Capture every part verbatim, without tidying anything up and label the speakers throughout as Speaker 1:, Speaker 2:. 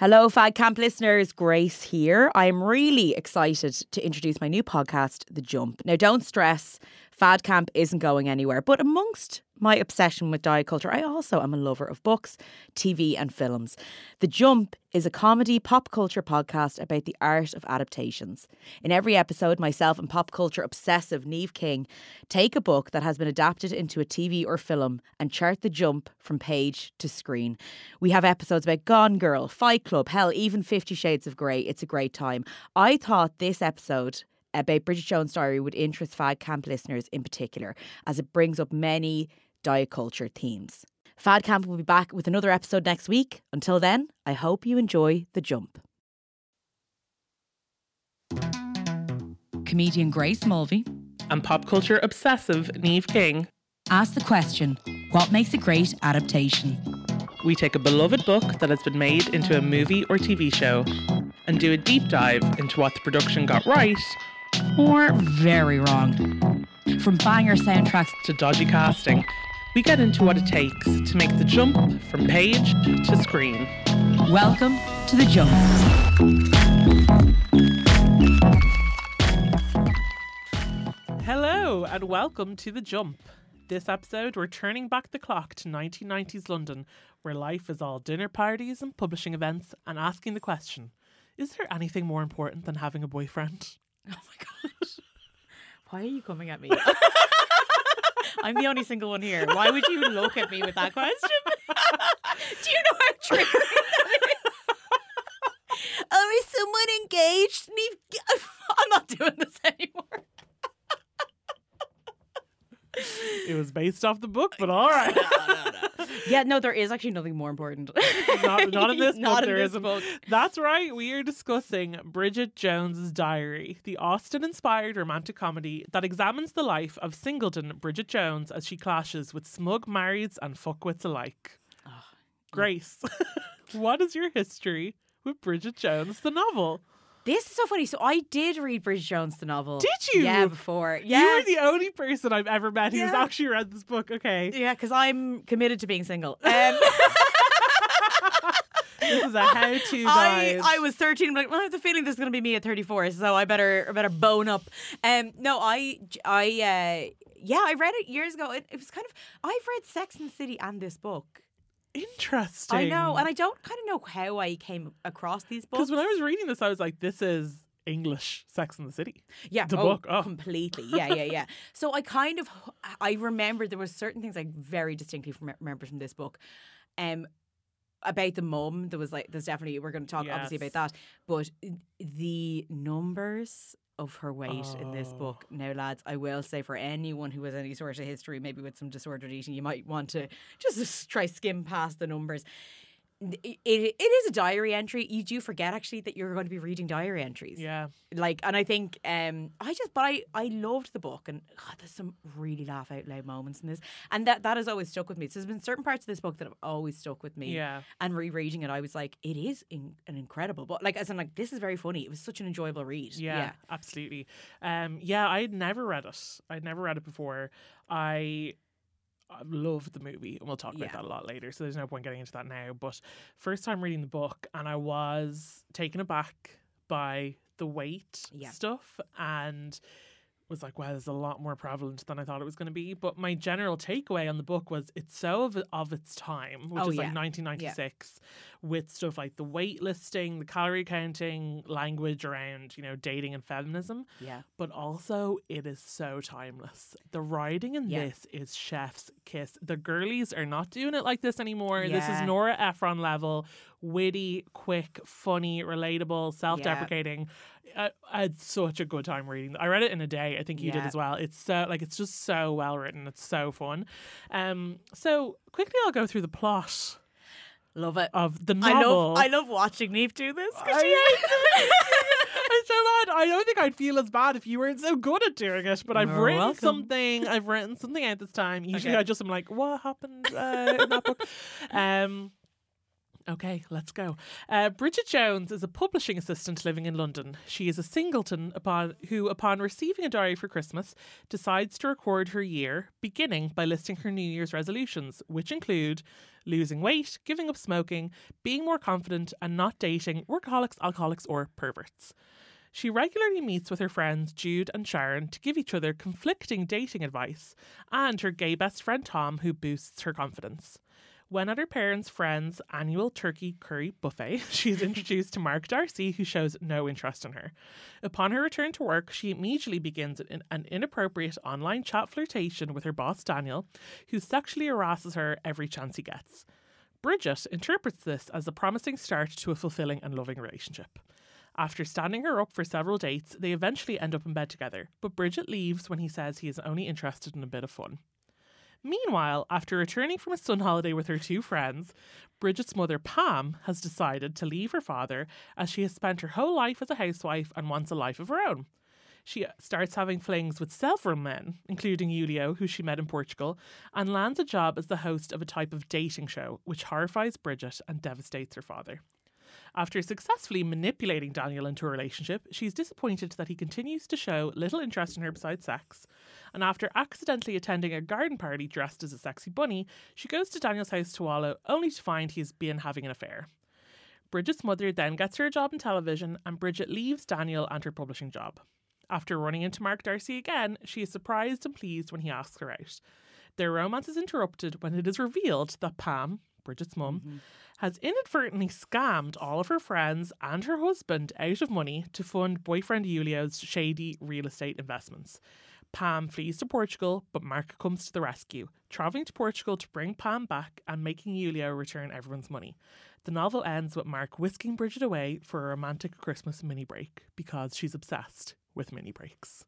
Speaker 1: Hello, Fad Camp listeners. Grace here. I'm really excited to introduce my new podcast, The Jump. Now, don't stress, Fad Camp isn't going anywhere. But amongst my obsession with diet culture, I also am a lover of books, T V and films. The Jump is a comedy pop culture podcast about the art of adaptations. In every episode, myself and pop culture obsessive Niamh King take a book that has been adapted into a T V or film and chart the jump from page to screen. We have episodes about Gone Girl, Fight Club, hell, even Fifty Shades of Grey. It's a great time. I thought this episode about Bridget Jones' Diary would interest Fad Camp listeners in particular, as it brings up many diet culture themes. Fad Camp will be back with another episode next week. Until then, I hope you enjoy The Jump. Comedian Grace Mulvey
Speaker 2: and pop culture obsessive Niamh King
Speaker 1: ask the question, what makes a great adaptation?
Speaker 2: We take a beloved book that has been made into a movie or T V show and do a deep dive into what the production got right
Speaker 1: or very wrong. From banger soundtracks
Speaker 2: to dodgy casting, we get into what it takes to make the jump from page to screen.
Speaker 1: Welcome to The Jump.
Speaker 2: Hello and welcome to The Jump. This episode, we're turning back the clock to nineteen nineties London, where life is all dinner parties and publishing events, and asking the question, is there anything more important than having a boyfriend?
Speaker 1: Oh my God. Why are you coming at me? I'm the only single one here. Why would you look at me with that question? Do you know how triggering that is? Oh, is someone engaged? I'm not doing this anymore.
Speaker 2: It was based off the book, but all right.
Speaker 1: No, no, no. Yeah, no, there is actually nothing more important.
Speaker 2: Not, not in this book,
Speaker 1: not in
Speaker 2: there
Speaker 1: this
Speaker 2: isn't.
Speaker 1: book.
Speaker 2: That's right, we are discussing Bridget Jones' Diary, the Austen-inspired romantic comedy that examines the life of singleton Bridget Jones as she clashes with smug marrieds and fuckwits alike. Oh, Grace, what is your history with Bridget Jones, the novel?
Speaker 1: This is so funny. So I did read Bridget Jones, the novel.
Speaker 2: Did you?
Speaker 1: Yeah, before. Yeah.
Speaker 2: You were the only person I've ever met who's
Speaker 1: Yeah.
Speaker 2: actually read this book. Okay.
Speaker 1: Yeah, because I'm committed to being single. Um,
Speaker 2: This is a how-to
Speaker 1: I,
Speaker 2: guide.
Speaker 1: I was thirteen. I'm like, well, I have the feeling this is going to be me at thirty-four, so I better I better bone up. Um, no, I, I, uh, yeah, I read it years ago. It, it was kind of, I've read Sex and the City and this book.
Speaker 2: Interesting.
Speaker 1: I know, and I don't kind of know how I came across these books.
Speaker 2: Because when I was reading this, I was like, this is English Sex and the City.
Speaker 1: Yeah,
Speaker 2: the
Speaker 1: oh,
Speaker 2: book. Oh.
Speaker 1: completely. Yeah, yeah, yeah. So I kind of, I remember there were certain things I very distinctly rem- remember from this book. Um, about the mum, there was like, there's definitely, we're going to talk
Speaker 2: Yes.
Speaker 1: obviously about that, but the numbers of her weight
Speaker 2: Oh.
Speaker 1: in this book. Now, lads, I will say for anyone who has any sort of history, maybe with some disordered eating, you might want to just try skim past the numbers. It, it, it is a diary entry. You do forget actually that you're going to be reading diary entries.
Speaker 2: Yeah.
Speaker 1: Like, and I think, um, I just, but I, I loved the book, and God, there's some really laugh out loud moments in this, and that, that has always stuck with me. So there's been certain parts of this book that have always stuck with me.
Speaker 2: Yeah.
Speaker 1: And rereading it, I was like, it is in, an incredible book. Like, as in, like, this is very funny. It was such an enjoyable read.
Speaker 2: Yeah,
Speaker 1: Yeah.
Speaker 2: absolutely. Um, yeah, I'd never read it. I'd never read it before. I I loved the movie, and we'll talk about
Speaker 1: Yeah.
Speaker 2: that a lot later, so there's no point getting into that now. But first time reading the book, and I was taken aback by the weight
Speaker 1: Yeah.
Speaker 2: stuff, and was like, wow, there's a lot more prevalent than I thought it was going to be. But my general takeaway on the book was it's so of, of its time, which
Speaker 1: Oh,
Speaker 2: is
Speaker 1: yeah.
Speaker 2: like nineteen ninety-six, with stuff like the weight listing, the calorie counting, language around, you know, dating and feminism.
Speaker 1: Yeah.
Speaker 2: But also it is so timeless. The writing in
Speaker 1: Yeah.
Speaker 2: this is chef's kiss. The girlies are not doing it like this anymore. This is
Speaker 1: Yeah.
Speaker 2: Nora Ephron level, witty, quick, funny, relatable, self-deprecating. I, I had such a good time reading. I read it in a day. I think you did
Speaker 1: Yeah.
Speaker 2: as well. It's so like it's just so well written. It's so fun. Um, so quickly I'll go through the plot
Speaker 1: Love it.
Speaker 2: of the
Speaker 1: I
Speaker 2: novel.
Speaker 1: love, I love watching Niamh do this because she
Speaker 2: I-
Speaker 1: hates it.
Speaker 2: I'm so mad. I don't think I'd feel as bad if you weren't so good at doing it. But I've
Speaker 1: You're
Speaker 2: written
Speaker 1: welcome.
Speaker 2: something. I've written something out this time. Usually
Speaker 1: Okay.
Speaker 2: I just am like, what happened uh, in that book? Um. Okay, let's go. Uh, Bridget Jones is a publishing assistant living in London. She is a singleton upon who, upon receiving a diary for Christmas, decides to record her year, beginning by listing her New Year's resolutions, which include losing weight, giving up smoking, being more confident, and not dating workaholics, alcoholics, or perverts. She regularly meets with her friends Jude and Sharon to give each other conflicting dating advice, and her gay best friend Tom, who boosts her confidence. When at her parents' friends' annual turkey curry buffet, she is introduced to Mark Darcy, who shows no interest in her. Upon her return to work, she immediately begins an, an inappropriate online chat flirtation with her boss Daniel, who sexually harasses her every chance he gets. Bridget interprets this as a promising start to a fulfilling and loving relationship. After standing her up for several dates, they eventually end up in bed together, but Bridget leaves when he says he is only interested in a bit of fun. Meanwhile, after returning from a sun holiday with her two friends, Bridget's mother, Pam, has decided to leave her father as she has spent her whole life as a housewife and wants a life of her own. She starts having flings with several men, including Julio, who she met in Portugal, and lands a job as the host of a type of dating show, which horrifies Bridget and devastates her father. After successfully manipulating Daniel into a relationship, she's disappointed that he continues to show little interest in her besides sex. And after accidentally attending a garden party dressed as a sexy bunny, she goes to Daniel's house to wallow, only to find he's been having an affair. Bridget's mother then gets her a job in television, and Bridget leaves Daniel and her publishing job. After running into Mark Darcy again, she is surprised and pleased when he asks her out. Their romance is interrupted when it is revealed that Pam, Bridget's mum, mm-hmm. has inadvertently scammed all of her friends and her husband out of money to fund boyfriend Julio's shady real estate investments. Pam flees to Portugal, but Mark comes to the rescue, travelling to Portugal to bring Pam back and making Julio return everyone's money. The novel ends with Mark whisking Bridget away for a romantic Christmas mini break because she's obsessed with mini breaks.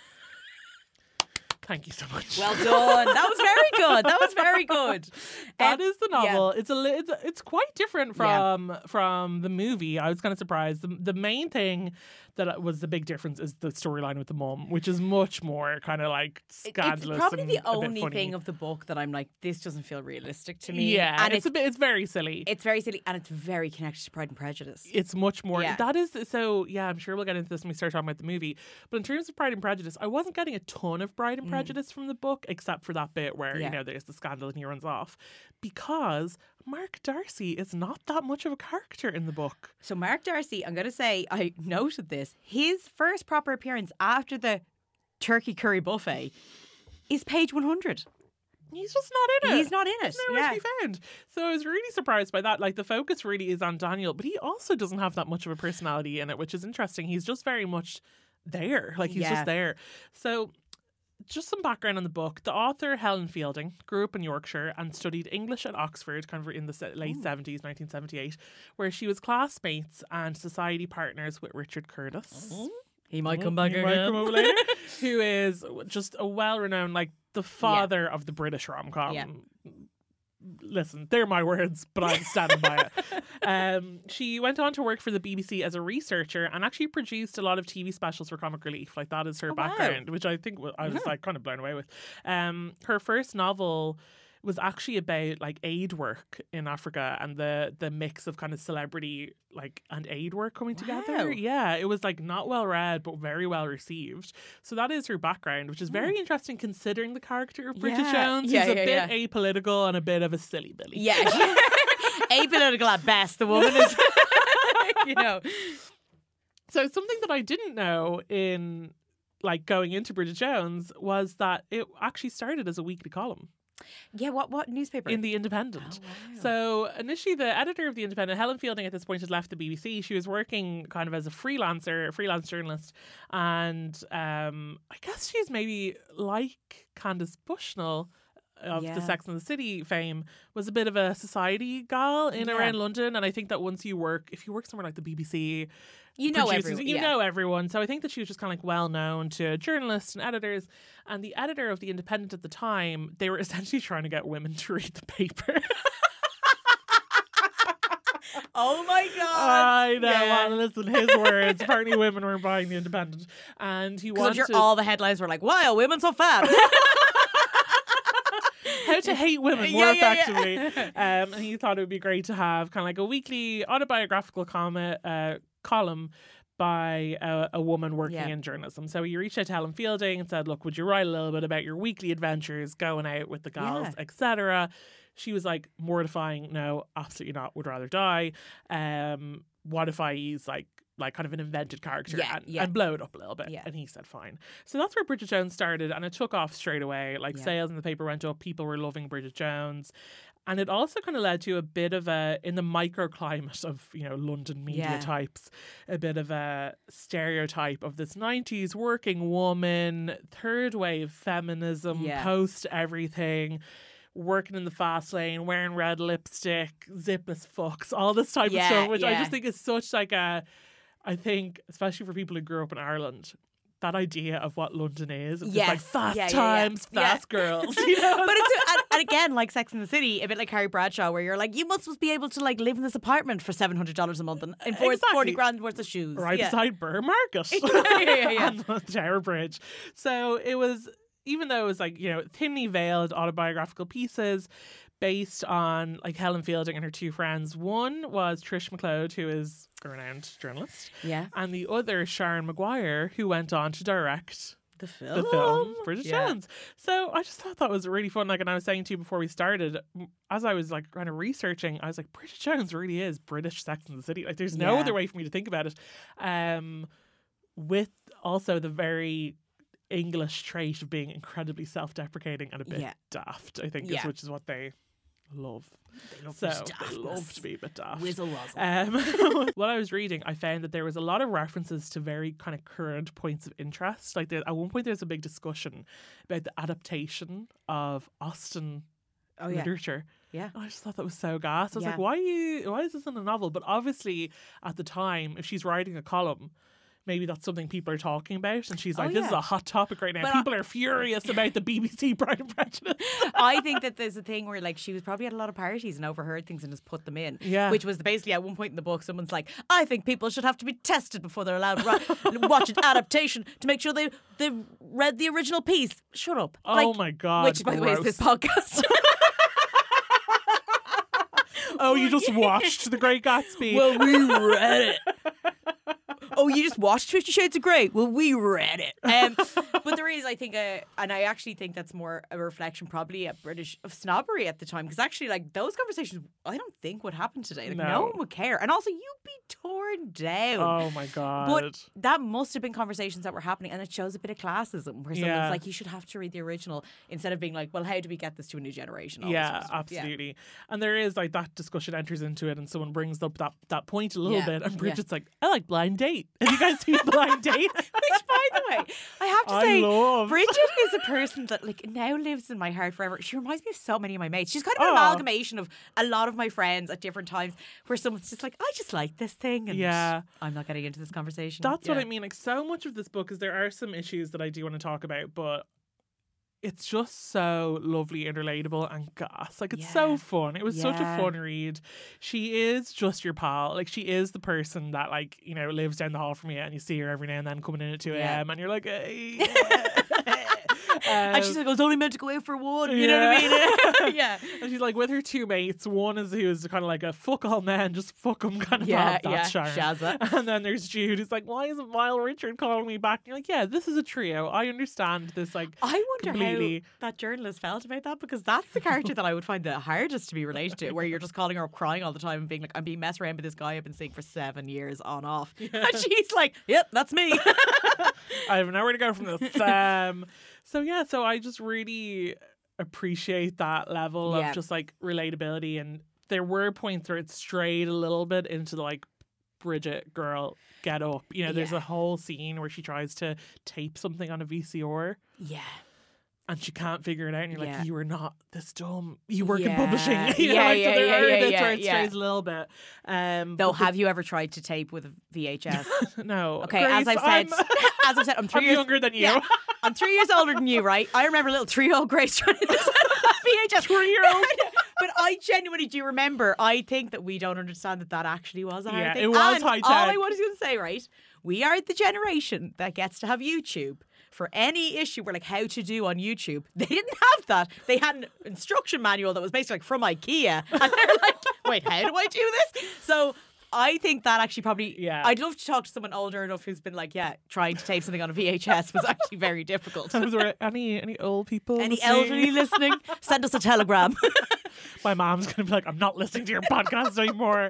Speaker 2: Thank you so much.
Speaker 1: Well done. That was very good. That was very good.
Speaker 2: That
Speaker 1: um,
Speaker 2: is the novel.
Speaker 1: Yeah.
Speaker 2: It's a it's, it's quite different from yeah. from the movie. I was kind of surprised. The, the main thing that was the big difference is the storyline with the mum, which is much more kind of like scandalous.
Speaker 1: It's probably
Speaker 2: and
Speaker 1: the
Speaker 2: a bit
Speaker 1: only
Speaker 2: funny.
Speaker 1: thing of the book that I'm like, this doesn't feel realistic to me.
Speaker 2: Yeah,
Speaker 1: and
Speaker 2: it's, it's a bit. It's very silly.
Speaker 1: It's very silly, and it's very connected to Pride and Prejudice.
Speaker 2: It's much more.
Speaker 1: Yeah.
Speaker 2: That is so. Yeah, I'm sure we'll get into this when we start talking about the movie. But in terms of Pride and Prejudice, I wasn't getting a ton of Pride and Prejudice mm. from the book, except for that bit where yeah. you know there's the scandal and he runs off, because Mark Darcy is not that much of a character in the book.
Speaker 1: So Mark Darcy, I'm going to say, I noted this, his first proper appearance after the turkey curry buffet is page one hundred.
Speaker 2: He's just not in it.
Speaker 1: He's not in it.
Speaker 2: He's nowhere
Speaker 1: yeah.
Speaker 2: to be found. So I was really surprised by that. Like, the focus really is on Daniel, but he also doesn't have that much of a personality in it, which is interesting. He's just very much there. Like, he's
Speaker 1: yeah.
Speaker 2: just there. So just some background on the book. The author, Helen Fielding, grew up in Yorkshire and studied English at Oxford kind of in the late Ooh. seventies, nineteen seventy-eight, where she was classmates and society partners with Richard Curtis.
Speaker 1: Oh. He might come back
Speaker 2: he
Speaker 1: again.
Speaker 2: Might come over later. Who is just a well-renowned, like, the father yeah. of the British rom-com. Yeah. Listen, they're my words, but I'm standing by it. Um, she went on to work for the B B C as a researcher and actually produced a lot of T V specials for Comic Relief. Like, that is her oh, background, wow. which I think I was yeah. like kind of blown away with. Um, her first novel was actually about like aid work in Africa and the the mix of kind of celebrity like and aid work coming wow. together. Yeah, it was like not well read but very well received. So that is her background, which is very mm. interesting considering the character of Bridget
Speaker 1: yeah.
Speaker 2: Jones,
Speaker 1: yeah,
Speaker 2: who's a
Speaker 1: yeah,
Speaker 2: bit
Speaker 1: yeah.
Speaker 2: apolitical and a bit of a silly Billy.
Speaker 1: Yeah, apolitical at best. The woman is, you know.
Speaker 2: So something that I didn't know in like going into Bridget Jones was that it actually started as a weekly column.
Speaker 1: Yeah, what what newspaper?
Speaker 2: In The Independent. Oh, wow. So initially the editor of The Independent, Helen Fielding, at this point had left the B B C. She was working kind of as a freelancer, a freelance journalist. And um, I guess she's maybe like Candace Bushnell of
Speaker 1: yeah.
Speaker 2: the Sex and the City fame, was a bit of a society gal in yeah. around London. And I think that once you work, if you work somewhere like the B B C,
Speaker 1: you know
Speaker 2: everyone. You
Speaker 1: yeah.
Speaker 2: know everyone. So I think that she was just kind of like well known to journalists and editors. And the editor of The Independent at the time, they were essentially trying to get women to read the paper.
Speaker 1: Oh my God.
Speaker 2: I know.
Speaker 1: Yeah.
Speaker 2: Well, listen, his words. Apparently women were buying The Independent. And he wanted...
Speaker 1: I'm sure all the headlines were like, why are women so fat?
Speaker 2: How to hate women more
Speaker 1: Yeah, yeah,
Speaker 2: effectively.
Speaker 1: yeah.
Speaker 2: Um, and he thought it would be great to have kind of like a weekly autobiographical comment, uh, column by a, a woman working
Speaker 1: Yeah.
Speaker 2: in journalism. So he reached out to Helen Fielding and said, look, would you write a little bit about your weekly adventures going out with the gals,
Speaker 1: Yeah.
Speaker 2: et cetera. She was like, mortifying. No, absolutely not. Would rather die. Um, what if I use like like kind of an invented character
Speaker 1: Yeah,
Speaker 2: and,
Speaker 1: yeah.
Speaker 2: and blow it up a little bit?
Speaker 1: Yeah.
Speaker 2: And he said, fine. So that's where Bridget Jones started, and it took off straight away. Like
Speaker 1: Yeah.
Speaker 2: sales in the paper went up. People were loving Bridget Jones. And it also kind of led to a bit of a, in the microclimate of, you know, London media
Speaker 1: Yeah.
Speaker 2: types, a bit of a stereotype of this nineties working woman, third wave feminism,
Speaker 1: Yeah.
Speaker 2: post everything, working in the fast lane, wearing red lipstick, zipless fucks, all this type
Speaker 1: Yeah,
Speaker 2: of stuff, which I
Speaker 1: yeah.
Speaker 2: just think is such like a, I think, especially for people who grew up in Ireland, that idea of what London is. It's
Speaker 1: Yes.
Speaker 2: like fast
Speaker 1: Yeah, yeah, yeah.
Speaker 2: times,
Speaker 1: Yeah.
Speaker 2: fast girls. You know?
Speaker 1: But it's and, and again, like Sex in the City, a bit like Carrie Bradshaw, where you're like, you must be able to like live in this apartment for seven hundred dollars a month and enforce
Speaker 2: Exactly.
Speaker 1: forty grand worth of shoes.
Speaker 2: right
Speaker 1: yeah.
Speaker 2: beside Burr Market
Speaker 1: yeah, yeah, yeah.
Speaker 2: and the Tower Bridge. So it was, even though it was like, you know, thinly veiled autobiographical pieces based on like Helen Fielding and her two friends. One was Trish McLeod, who is a renowned journalist,
Speaker 1: Yeah.
Speaker 2: and the other Sharon Maguire, who went on to direct
Speaker 1: The film.
Speaker 2: the film Bridget
Speaker 1: Yeah.
Speaker 2: Jones. So I just thought that was really fun. Like, and I was saying to you before we started, m- as I was like kind of researching, I was like, Bridget Jones really is British Sex and the City. Like, there's no
Speaker 1: Yeah.
Speaker 2: other way for me to think about it. Um, with also the very English trait of being incredibly self-deprecating and a bit
Speaker 1: Yeah.
Speaker 2: daft, I think,
Speaker 1: Yeah.
Speaker 2: is which is what they love.
Speaker 1: They love
Speaker 2: so
Speaker 1: their
Speaker 2: they love
Speaker 1: daftness.
Speaker 2: to be a bit daft.
Speaker 1: Whizzle wuzzle.
Speaker 2: Um, while I was reading, I found that there was a lot of references to very kind of current points of interest. Like there, at one point, there's a big discussion about the adaptation of Austen
Speaker 1: oh yeah.
Speaker 2: literature.
Speaker 1: Yeah.
Speaker 2: And I just thought that was so gas. I was
Speaker 1: Yeah.
Speaker 2: like, why? Are you, why is this in a novel? But obviously, at the time, if she's writing a column, maybe that's something people are talking about, and she's
Speaker 1: Oh,
Speaker 2: like, "This is
Speaker 1: yeah.
Speaker 2: a hot topic right now.
Speaker 1: But I-
Speaker 2: people are furious about the B B C Pride and Prejudice."
Speaker 1: I think that there's a thing where like she was probably at a lot of parties and overheard things and just put them in.
Speaker 2: Yeah.
Speaker 1: Which was basically at one point in the book, someone's like, I think people should have to be tested before they're allowed to ri- watch an adaptation to make sure they they read the original piece. Shut up.
Speaker 2: Oh
Speaker 1: Like,
Speaker 2: my god!
Speaker 1: Which, by the way, is this
Speaker 2: gross.
Speaker 1: podcast.
Speaker 2: Oh, you just watched The Great Gatsby.
Speaker 1: Well, we read it. Oh, you just watched Fifty Shades of Grey? Well, we read it. Um, but there is, I think, a, and I actually think that's more a reflection probably at British of snobbery at the time. Because actually, like, those conversations, I don't think would happen today. Like, no,
Speaker 2: No.
Speaker 1: one would care. And also, you'd be torn down.
Speaker 2: Oh my god!
Speaker 1: But that must have been conversations that were happening, and it shows a bit of classism where someone's
Speaker 2: Yeah.
Speaker 1: like, you should have to read the original instead of being like, well, how do we get this to a new generation? All this
Speaker 2: yeah,
Speaker 1: sort of stuff. Yeah.
Speaker 2: absolutely. And there is like that discussion enters into it, and someone brings up that that point a little
Speaker 1: Yeah,
Speaker 2: bit, and
Speaker 1: yeah.
Speaker 2: Bridget's like, "I like Blind Date. Have you guys seen Blind Date?"
Speaker 1: Which, by the way, I have to
Speaker 2: I
Speaker 1: say,
Speaker 2: love.
Speaker 1: Bridget is a person that like now lives in my heart forever. She reminds me of so many of my mates. She's kind of an
Speaker 2: Oh.
Speaker 1: amalgamation of a lot of my friends at different times, where someone's just like, I just like this thing, and
Speaker 2: Yeah.
Speaker 1: I'm not getting into this conversation.
Speaker 2: That's what
Speaker 1: Yeah.
Speaker 2: I mean. Like, so much of this book is there are some issues that I do want to talk about, but it's just so lovely and relatable and gas. Like, it's
Speaker 1: Yeah.
Speaker 2: so fun. It was such a
Speaker 1: Yeah.
Speaker 2: fun read. She is just your pal. Like, she is the person that, like, you know, lives down the hall from you, and you see her every now and then coming in at two a.m.
Speaker 1: Yeah.
Speaker 2: and you're like, hey.
Speaker 1: And she's like, I was only meant to go out for one. You know what I mean? yeah.
Speaker 2: And she's like with her two mates. One is who's kind of like a fuck all men, just fuck them kind of
Speaker 1: Yeah,
Speaker 2: vibe. That's
Speaker 1: yeah,
Speaker 2: Sharon.
Speaker 1: Shazza.
Speaker 2: And then there's Jude, who's like, why isn't Vile Richard calling me back? And you're like, yeah, this is a trio. I understand this. Like,
Speaker 1: I wonder
Speaker 2: completely.
Speaker 1: how that journalist felt about that, because that's the character that I would find the hardest to be related to, where you're just calling her up crying all the time and being like, I'm being messed around with this guy I've been seeing for seven years on off. And she's like, yep, that's me.
Speaker 2: I have nowhere to go from this. Um, so yeah, so I just really appreciate that level
Speaker 1: Yeah.
Speaker 2: of just like relatability, and there were points where it strayed a little bit into the like Bridget girl get up. You know, there's
Speaker 1: Yeah.
Speaker 2: a whole scene where she tries to tape something on a V C R
Speaker 1: yeah.
Speaker 2: and she can't figure it out, and you're
Speaker 1: Yeah.
Speaker 2: like, you are not this dumb. You work in
Speaker 1: Yeah.
Speaker 2: publishing. You know,
Speaker 1: Yeah,
Speaker 2: like,
Speaker 1: yeah,
Speaker 2: so there
Speaker 1: yeah,
Speaker 2: are
Speaker 1: yeah,
Speaker 2: bits
Speaker 1: yeah,
Speaker 2: where it
Speaker 1: yeah.
Speaker 2: strays a little bit. Um,
Speaker 1: Though,
Speaker 2: but the-
Speaker 1: have you ever tried to tape with a V H S?
Speaker 2: no.
Speaker 1: Okay,
Speaker 2: Grace,
Speaker 1: as I've said,
Speaker 2: I'm,
Speaker 1: as I've said, I'm 3
Speaker 2: I'm
Speaker 1: years
Speaker 2: younger than you.
Speaker 1: Yeah, I'm three years older than you, right? I remember little three-year-old Grace trying to set up that V H S.
Speaker 2: Three-year-old.
Speaker 1: But I genuinely do remember. I think that we don't understand that that actually was a hard
Speaker 2: Yeah,
Speaker 1: thing.
Speaker 2: it was
Speaker 1: And
Speaker 2: high
Speaker 1: all I
Speaker 2: tech.
Speaker 1: was going to say, right? We are the generation that gets to have YouTube for any issue were like how to do on YouTube. They didn't have that. They had an instruction manual that was basically like from IKEA. And they're like, wait, how do I do this? So I think that actually probably,
Speaker 2: Yeah.
Speaker 1: I'd love to talk to someone older enough who's been like, yeah, trying to tape something on a V H S was actually very difficult.
Speaker 2: Was there any any old people?
Speaker 1: Any
Speaker 2: listening?
Speaker 1: elderly listening? Send us a telegram.
Speaker 2: My mom's going to be like, I'm not listening to your podcast anymore.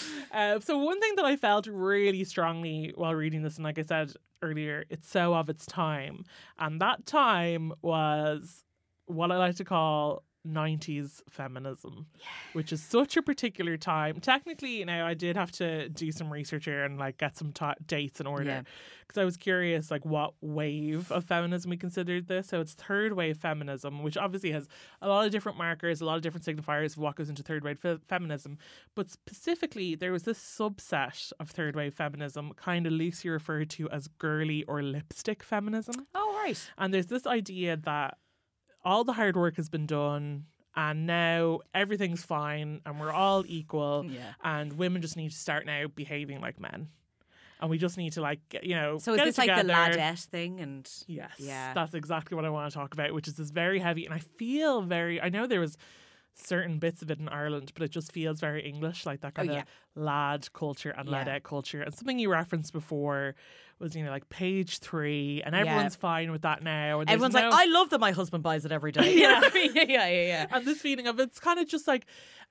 Speaker 2: Uh, so one thing that I felt really strongly while reading this, and like I said earlier, it's so of its time. And that time was what I like to call nineties feminism, yeah. which is such a particular time. Technically, you know, I did have to do some research here and like get some ta- dates in order because yeah. I was curious like what wave of feminism we considered this. So it's third wave feminism, which obviously has a lot of different markers, a lot of different signifiers of what goes into third wave fe- feminism. But specifically, there was this subset of third wave feminism, kind of loosely referred to as girly or lipstick feminism.
Speaker 1: Oh, right.
Speaker 2: And there's this idea that all the hard work has been done and now everything's fine and we're all equal
Speaker 1: Yeah.
Speaker 2: and women just need to start now behaving like men. And we just need to like, get, you know,
Speaker 1: So is
Speaker 2: get
Speaker 1: this
Speaker 2: it
Speaker 1: like the
Speaker 2: together.
Speaker 1: ladette thing? And
Speaker 2: Yes,
Speaker 1: yeah.
Speaker 2: that's exactly what I want to talk about, which is this very heavy. And I feel very, I know there was certain bits of it in Ireland, but it just feels very English, like that kind
Speaker 1: Oh,
Speaker 2: of
Speaker 1: yeah.
Speaker 2: lad culture and
Speaker 1: Yeah.
Speaker 2: ladette culture. And something you referenced before was, you know, like page three, and everyone's fine with that now. And there's
Speaker 1: everyone's
Speaker 2: no-
Speaker 1: like, I love that my husband buys it every day. You know what I mean? Yeah, yeah, yeah.
Speaker 2: and this feeling of it's kind of just like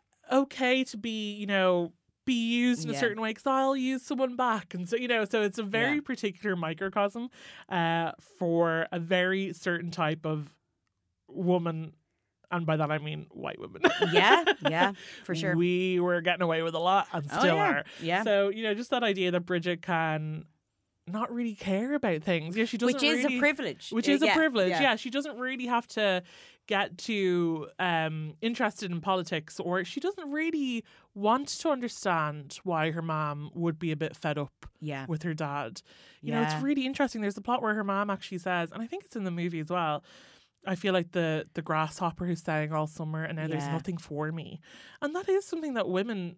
Speaker 2: okay to be, you know, be used in a
Speaker 1: Yeah.
Speaker 2: certain way because I'll use someone back, and so you know, so it's a very
Speaker 1: Yeah.
Speaker 2: particular microcosm uh, for a very certain type of woman, and by that I mean white women.
Speaker 1: Yeah, yeah, for sure.
Speaker 2: We were getting away with a lot and
Speaker 1: Oh,
Speaker 2: still
Speaker 1: yeah.
Speaker 2: are.
Speaker 1: Yeah.
Speaker 2: So you know, just that idea that Bridget can not really care about things. Yeah, she doesn't.
Speaker 1: Which is
Speaker 2: really,
Speaker 1: a privilege.
Speaker 2: Which
Speaker 1: Uh,
Speaker 2: is a
Speaker 1: yeah,
Speaker 2: privilege.
Speaker 1: yeah.
Speaker 2: Yeah. She doesn't really have to get too um, interested in politics, or she doesn't really want to understand why her mom would be a bit fed up
Speaker 1: Yeah.
Speaker 2: with her dad. You know,
Speaker 1: Yeah.
Speaker 2: it's really interesting. There's a plot where her mom actually says, and I think it's in the movie as well, I feel like the the grasshopper who's staying all summer and now there's
Speaker 1: Yeah.
Speaker 2: nothing for me. And that is something that women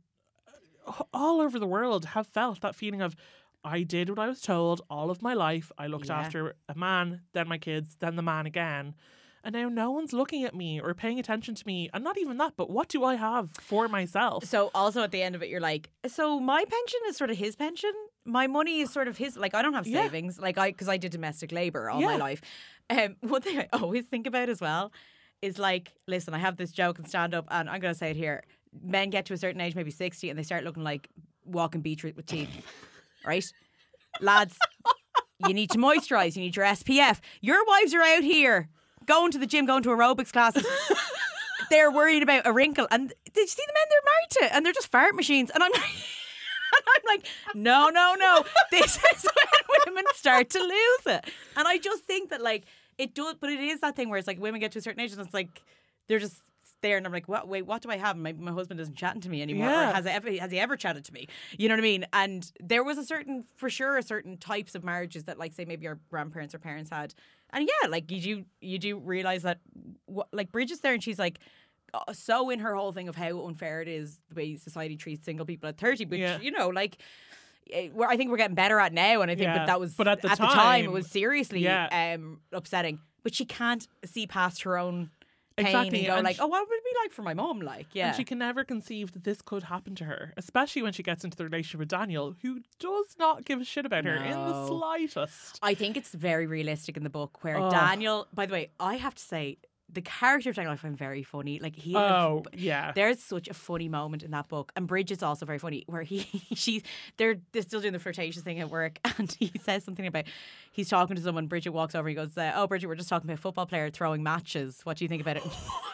Speaker 2: uh, all over the world have felt, that feeling of I did what I was told all of my life. I looked
Speaker 1: Yeah.
Speaker 2: after a man, then my kids, then the man again. And now no one's looking at me or paying attention to me. And not even that, but what do I have for myself?
Speaker 1: So also at the end of it, you're like, so my pension is sort of his pension. My money is sort of his. Like I don't have
Speaker 2: Yeah.
Speaker 1: savings. Like I, because I did domestic labor all my
Speaker 2: Yeah.
Speaker 1: life. Um, one thing I always think about as well is like, listen, I have this joke in stand up, and I'm going to say it here. Men get to a certain age, maybe sixty, and they start looking like walking beetroot with teeth. Right, lads, you need to moisturise. You need your S P F. Your wives are out here going to the gym, going to aerobics classes. They're worried about a wrinkle, and did you see the men they're married to? And they're just fart machines. And I'm like, and I'm like, no, no, no. This is when women start to lose it. And I just think that like it does, but it is that thing where it's like women get to a certain age and it's like they're just there, and I'm like, what? Wait, what do I have? My my husband isn't chatting to me anymore.
Speaker 2: Yeah.
Speaker 1: Or has he ever has he ever chatted to me? You know what I mean? And there was a certain, for sure, a certain types of marriages that, like, say, maybe our grandparents or parents had. And yeah, like you do you do realize that, what, like Bridget's there, and she's like, uh, so in her whole thing of how unfair it is the way society treats single people at thirty, which
Speaker 2: Yeah.
Speaker 1: you know, like. eh, Where I think we're getting better at now, and I think,
Speaker 2: Yeah.
Speaker 1: but that was
Speaker 2: But at the
Speaker 1: time,
Speaker 2: time-
Speaker 1: it was seriously
Speaker 2: Yeah.
Speaker 1: um, upsetting. But she can't see past her own pain
Speaker 2: Exactly,
Speaker 1: and go
Speaker 2: and
Speaker 1: like,
Speaker 2: sh-
Speaker 1: "Oh, what would it be like for my mum?" Like, yeah,
Speaker 2: And she can never conceive that this could happen to her, especially when she gets into the relationship with Daniel, who does not give a shit about her in the
Speaker 1: No.
Speaker 2: slightest.
Speaker 1: I think it's very realistic in the book where
Speaker 2: Oh.
Speaker 1: Daniel. By the way, I have to say the character of Daniel I find very funny. Like he,
Speaker 2: Oh, yeah.
Speaker 1: there's such a funny moment in that book, and Bridget's also very funny. Where he, she, they're they're still doing the flirtatious thing at work, and he says something about he's talking to someone. Bridget walks over, he goes, uh, "Oh, Bridget, we're just talking about a football player throwing matches. What do you think about it?"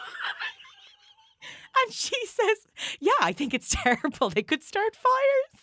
Speaker 1: And she says, "Yeah, I think it's terrible. They could start fires."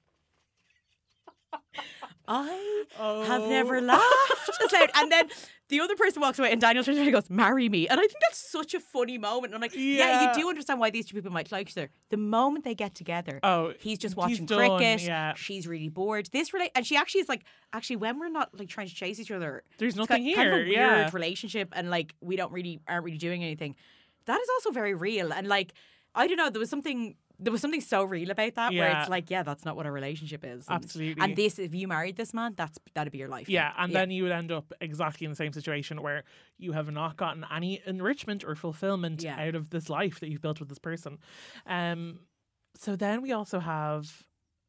Speaker 1: I have never
Speaker 2: Oh.
Speaker 1: laughed as loud. And then the other person walks away, and Daniel turns around and goes, "Marry me." And I think that's such a funny moment. And I'm like, yeah,
Speaker 2: Yeah.
Speaker 1: you do understand why these two people might like each other. The moment they get together,
Speaker 2: Oh,
Speaker 1: he's just
Speaker 2: he's
Speaker 1: watching
Speaker 2: done,
Speaker 1: cricket.
Speaker 2: yeah.
Speaker 1: She's really bored. This relate, and she actually is like, actually, when we're not like trying to chase each other,
Speaker 2: There's
Speaker 1: it's
Speaker 2: nothing
Speaker 1: ki- kind of a
Speaker 2: here,
Speaker 1: weird
Speaker 2: yeah.
Speaker 1: relationship, and like we don't really aren't really doing anything. That is also very real, and like I don't know. There was something there was something so real about that where
Speaker 2: Yeah.
Speaker 1: it's like, yeah, that's not what a relationship is. And,
Speaker 2: Absolutely.
Speaker 1: And this, if you married this man, that's that'd be your life.
Speaker 2: Yeah,
Speaker 1: now.
Speaker 2: and then you would end up exactly in the same situation where you have not gotten any enrichment or fulfillment
Speaker 1: Yeah.
Speaker 2: out of this life that you've built with this person. Um, so then we also have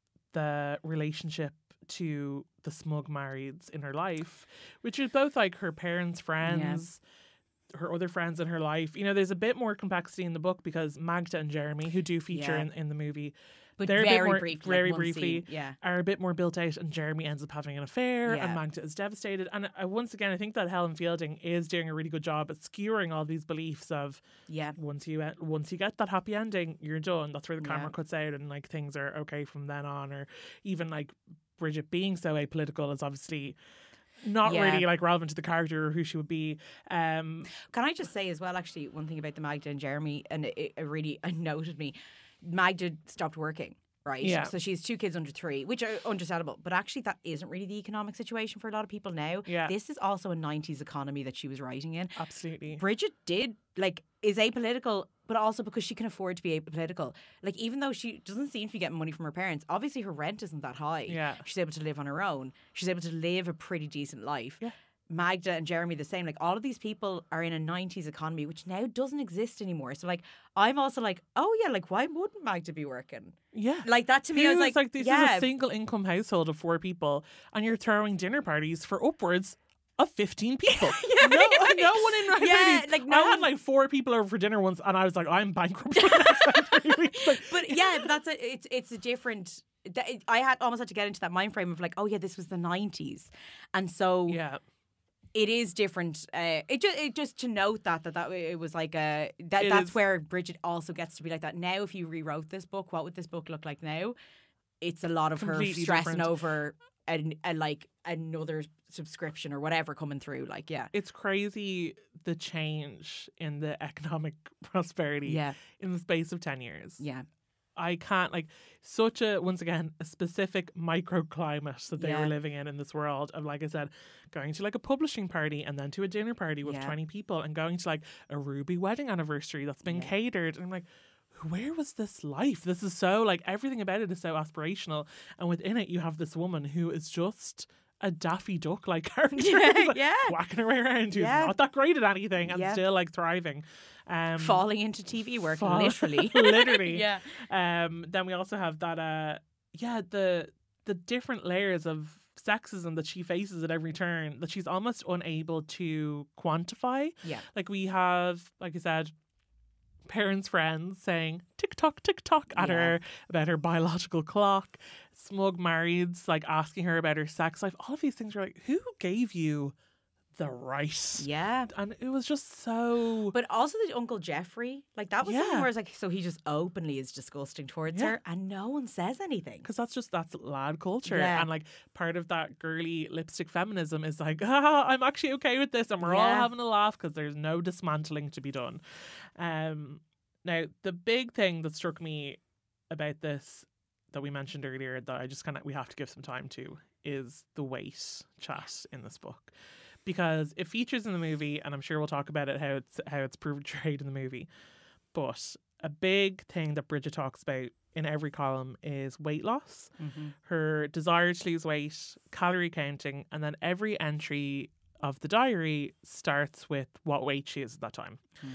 Speaker 2: the relationship to the smug marrieds in her life, which is both like her parents' friends, her other friends in her life. You know, there's a bit more complexity in the book because Magda and Jeremy, who do feature
Speaker 1: Yeah.
Speaker 2: in, in the movie,
Speaker 1: But
Speaker 2: they're a
Speaker 1: very
Speaker 2: bit more,
Speaker 1: briefly,
Speaker 2: very
Speaker 1: like one
Speaker 2: briefly,
Speaker 1: scene, yeah.
Speaker 2: are a bit more built out, and Jeremy ends up having an affair,
Speaker 1: Yeah.
Speaker 2: and Magda is devastated. And uh, once again, I think that Helen Fielding is doing a really good job at skewering all these beliefs of
Speaker 1: Yeah.
Speaker 2: once you en- once you get that happy ending, you're done. That's where the camera
Speaker 1: Yeah.
Speaker 2: cuts out, and like things are okay from then on. Or even like Bridget being so apolitical is obviously not
Speaker 1: Yeah.
Speaker 2: really like relevant to the character or who she would be. Um,
Speaker 1: Can I just say as well, actually, one thing about the Magda and Jeremy, and it, it really it noted me. Magda stopped working, right?
Speaker 2: Yeah.
Speaker 1: So she has two kids under three, which are understandable. But actually, that isn't really the economic situation for a lot of people now.
Speaker 2: Yeah.
Speaker 1: This is also a nineties economy that she was writing in.
Speaker 2: absolutely.
Speaker 1: Bridget did, like, is apolitical, but also because she can afford to be apolitical. Like, even though she doesn't seem to be getting money from her parents, obviously her rent isn't that high.
Speaker 2: Yeah.
Speaker 1: She's able to live on her own. She's able to live a pretty decent life.
Speaker 2: Yeah.
Speaker 1: Magda and Jeremy the same. Like, all of these people are in a nineties economy, which now doesn't exist anymore. So, like, I'm also like, oh, yeah, like, why wouldn't Magda be working?
Speaker 2: Yeah.
Speaker 1: Like, that to me,
Speaker 2: Who
Speaker 1: I was
Speaker 2: is,
Speaker 1: like,
Speaker 2: this
Speaker 1: yeah.
Speaker 2: is a single income household of four people, and you're throwing dinner parties for upwards of fifteen people.
Speaker 1: Yeah,
Speaker 2: no,
Speaker 1: yeah.
Speaker 2: no one in my
Speaker 1: Yeah,
Speaker 2: thirties.
Speaker 1: like, no
Speaker 2: I had
Speaker 1: one-
Speaker 2: like four people over for dinner once, and I was like, I'm bankrupt. for the next like three weeks. Like,
Speaker 1: But yeah, but that's a, it's it's a different. that- I had almost had to get into that mind frame of like, oh yeah, this was the nineties, and so
Speaker 2: yeah,
Speaker 1: it is different. Uh, it just it just to note that that that it was like a that
Speaker 2: It
Speaker 1: that's
Speaker 2: is-
Speaker 1: where Bridget also gets to be like that. Now, if you rewrote this book, what would this book look like now? It's a lot of her
Speaker 2: Completely
Speaker 1: stressing
Speaker 2: different.
Speaker 1: over an, a like another subscription or whatever coming through. Like, yeah,
Speaker 2: it's crazy the change in the economic prosperity
Speaker 1: yeah,
Speaker 2: in the space of ten years.
Speaker 1: yeah,
Speaker 2: I can't, like, such a, once again, a specific microclimate that they
Speaker 1: Yeah.
Speaker 2: were living in in this world of, like I said, going to like a publishing party and then to a dinner party with
Speaker 1: Yeah.
Speaker 2: twenty people and going to like a Ruby wedding anniversary that's been
Speaker 1: Yeah.
Speaker 2: catered. And I'm like, where was this life? This is so, like, everything about it is so aspirational. And within it, you have this woman who is just a Daffy Duck like character.
Speaker 1: Yeah,
Speaker 2: who's, like,
Speaker 1: yeah.
Speaker 2: whacking her way around, who's
Speaker 1: Yeah.
Speaker 2: not that great at anything and
Speaker 1: Yeah.
Speaker 2: still like thriving. Um,
Speaker 1: falling into T V work,
Speaker 2: fall-
Speaker 1: literally,
Speaker 2: literally.
Speaker 1: yeah,
Speaker 2: Um, then we also have that, uh, yeah, the the different layers of sexism that she faces at every turn that she's almost unable to quantify.
Speaker 1: yeah,
Speaker 2: Like, we have, like I said, parents' friends saying tick tock, tick tock at
Speaker 1: Yeah.
Speaker 2: her about her biological clock, smug marrieds like asking her about her sex life. All of these things are like, who gave you the right?
Speaker 1: yeah.
Speaker 2: And it was just so.
Speaker 1: But also the Uncle Jeffrey, like that was something
Speaker 2: Yeah.
Speaker 1: where it's like, so he just openly is disgusting towards
Speaker 2: Yeah.
Speaker 1: her, and no one says anything.
Speaker 2: Because that's just, that's lad culture.
Speaker 1: Yeah.
Speaker 2: And like part of that girly lipstick feminism is like, ah, I'm actually okay with this. And we're all
Speaker 1: Yeah.
Speaker 2: having a laugh because there's no dismantling to be done. Um, now, the big thing that struck me about this that we mentioned earlier that I just kind of, we have to give some time to is the weight chat in this book. Because it features in the movie, and I'm sure we'll talk about it, how it's, how it's portrayed in the movie. But a big thing that Bridget talks about in every column is weight loss,
Speaker 1: Mm-hmm.
Speaker 2: her desire to lose weight, calorie counting, and then every entry of the diary starts with what weight she is at that time.
Speaker 1: Mm.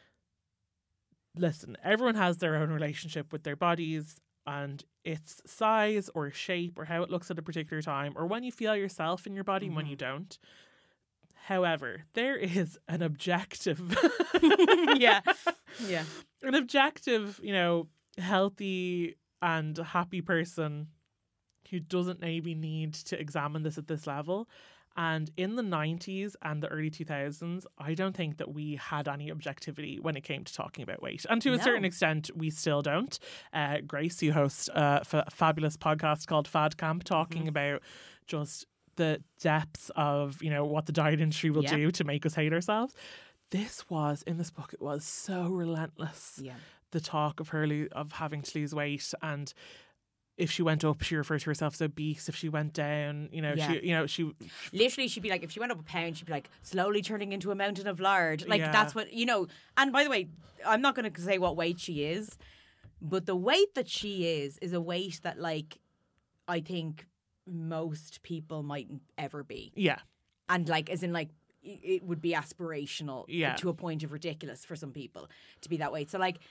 Speaker 2: Listen, everyone has their own relationship with their bodies and its size or shape or how it looks at a particular time or when you feel yourself in your body and when you don't. However, there is an objective
Speaker 1: yeah, yeah,
Speaker 2: an objective, you know, healthy and happy person who doesn't maybe need to examine this at this level. And in the nineties and the early two thousands, I don't think that we had any objectivity when it came to talking about weight. And to a
Speaker 1: No.
Speaker 2: certain extent, we still don't. Uh, Grace, you host a f- fabulous podcast called Fad Camp, talking
Speaker 1: Mhm.
Speaker 2: about just the depths of, you know, what the diet industry will
Speaker 1: Yeah.
Speaker 2: do to make us hate ourselves. This was, in this book, it was so relentless.
Speaker 1: yeah.
Speaker 2: The talk of her lo- of having to lose weight, and if she went up, she referred to herself as obese. If she went down, you know,
Speaker 1: Yeah.
Speaker 2: she, you know, she,
Speaker 1: Literally, she'd be like, if she went up a pound, she'd be like, slowly turning into a mountain of lard. Like,
Speaker 2: Yeah.
Speaker 1: that's what, you know. And by the way, I'm not going to say what weight she is. But the weight that she is, is a weight that, like, I think most people mightn't ever be.
Speaker 2: Yeah.
Speaker 1: And, like, as in, like, it would be aspirational
Speaker 2: yeah.
Speaker 1: to a point of ridiculous for some people to be that way. So, like,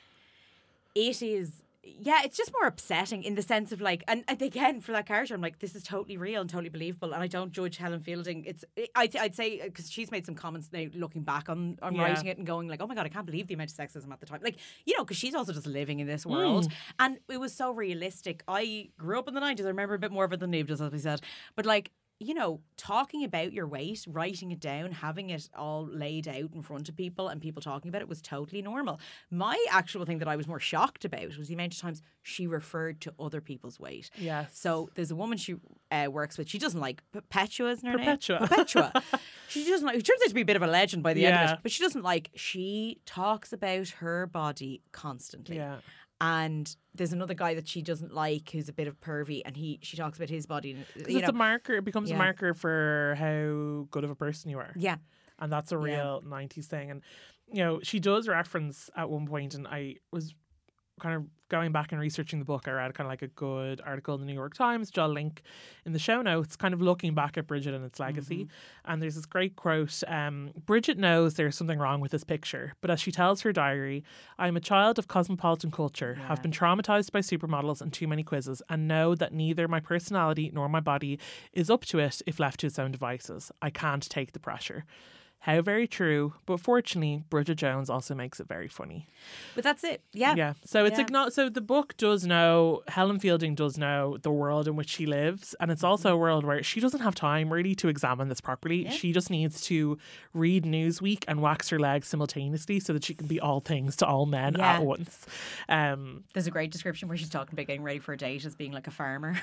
Speaker 1: it is... Yeah, it's just more upsetting in the sense of like, and, and again for that character, I'm like, this is totally real and totally believable, and I don't judge Helen Fielding. It's, it, I'd, I'd say because she's made some comments now, looking back on on
Speaker 2: Yeah.
Speaker 1: writing it and going like, oh my god, I can't believe the amount of sexism at the time. Like, you know, because she's also just living in this world,
Speaker 2: Mm.
Speaker 1: and it was so realistic. I grew up in the nineties. I remember a bit more of it than Neve does, as we said, but like. You know, talking about your weight, writing it down, having it all laid out in front of people and people talking about it was totally normal. My actual thing that I was more shocked about was the amount of times she referred to other people's weight.
Speaker 2: Yes.
Speaker 1: So there's a woman she uh, works with. She doesn't like Perpetua, isn't her
Speaker 2: Perpetua.
Speaker 1: name? Perpetua. She doesn't like, who turns out to be a bit of a legend by the end of
Speaker 2: Yeah.
Speaker 1: it. But she doesn't like, she talks about her body constantly.
Speaker 2: Yeah.
Speaker 1: And there's another guy that she doesn't like who's a bit of pervy, and he she talks about his body. And,
Speaker 2: Because
Speaker 1: you
Speaker 2: it's
Speaker 1: know,
Speaker 2: a marker. It becomes
Speaker 1: Yeah.
Speaker 2: a marker for how good of a person you are.
Speaker 1: yeah,
Speaker 2: And that's a
Speaker 1: Yeah.
Speaker 2: real nineties thing. And, you know, she does reference at one point, and I was kind of going back and researching the book. I read kind of like a good article in the New York Times, which I'll link in the show notes, kind of looking back at Bridget and its legacy.
Speaker 1: Mm-hmm.
Speaker 2: And there's this great quote. Um, Bridget knows there's something wrong with this picture, but as she tells her diary, I am a child of cosmopolitan culture,
Speaker 1: Yeah.
Speaker 2: have been traumatized by supermodels and too many quizzes, and know that neither my personality nor my body is up to it if left to its own devices. I can't take the pressure. How very true, but fortunately, Bridget Jones also makes it very funny.
Speaker 1: but that's it. Yeah,
Speaker 2: Yeah, so it's
Speaker 1: Yeah.
Speaker 2: igno- so the book does know, Helen Fielding does know the world in which she lives, and it's also a world where she doesn't have time really to examine this properly.
Speaker 1: Yeah.
Speaker 2: She just needs to read Newsweek and wax her legs simultaneously so that she can be all things to all men
Speaker 1: Yeah.
Speaker 2: at once. Um,
Speaker 1: There's a great description where she's talking about getting ready for a date as being like a farmer.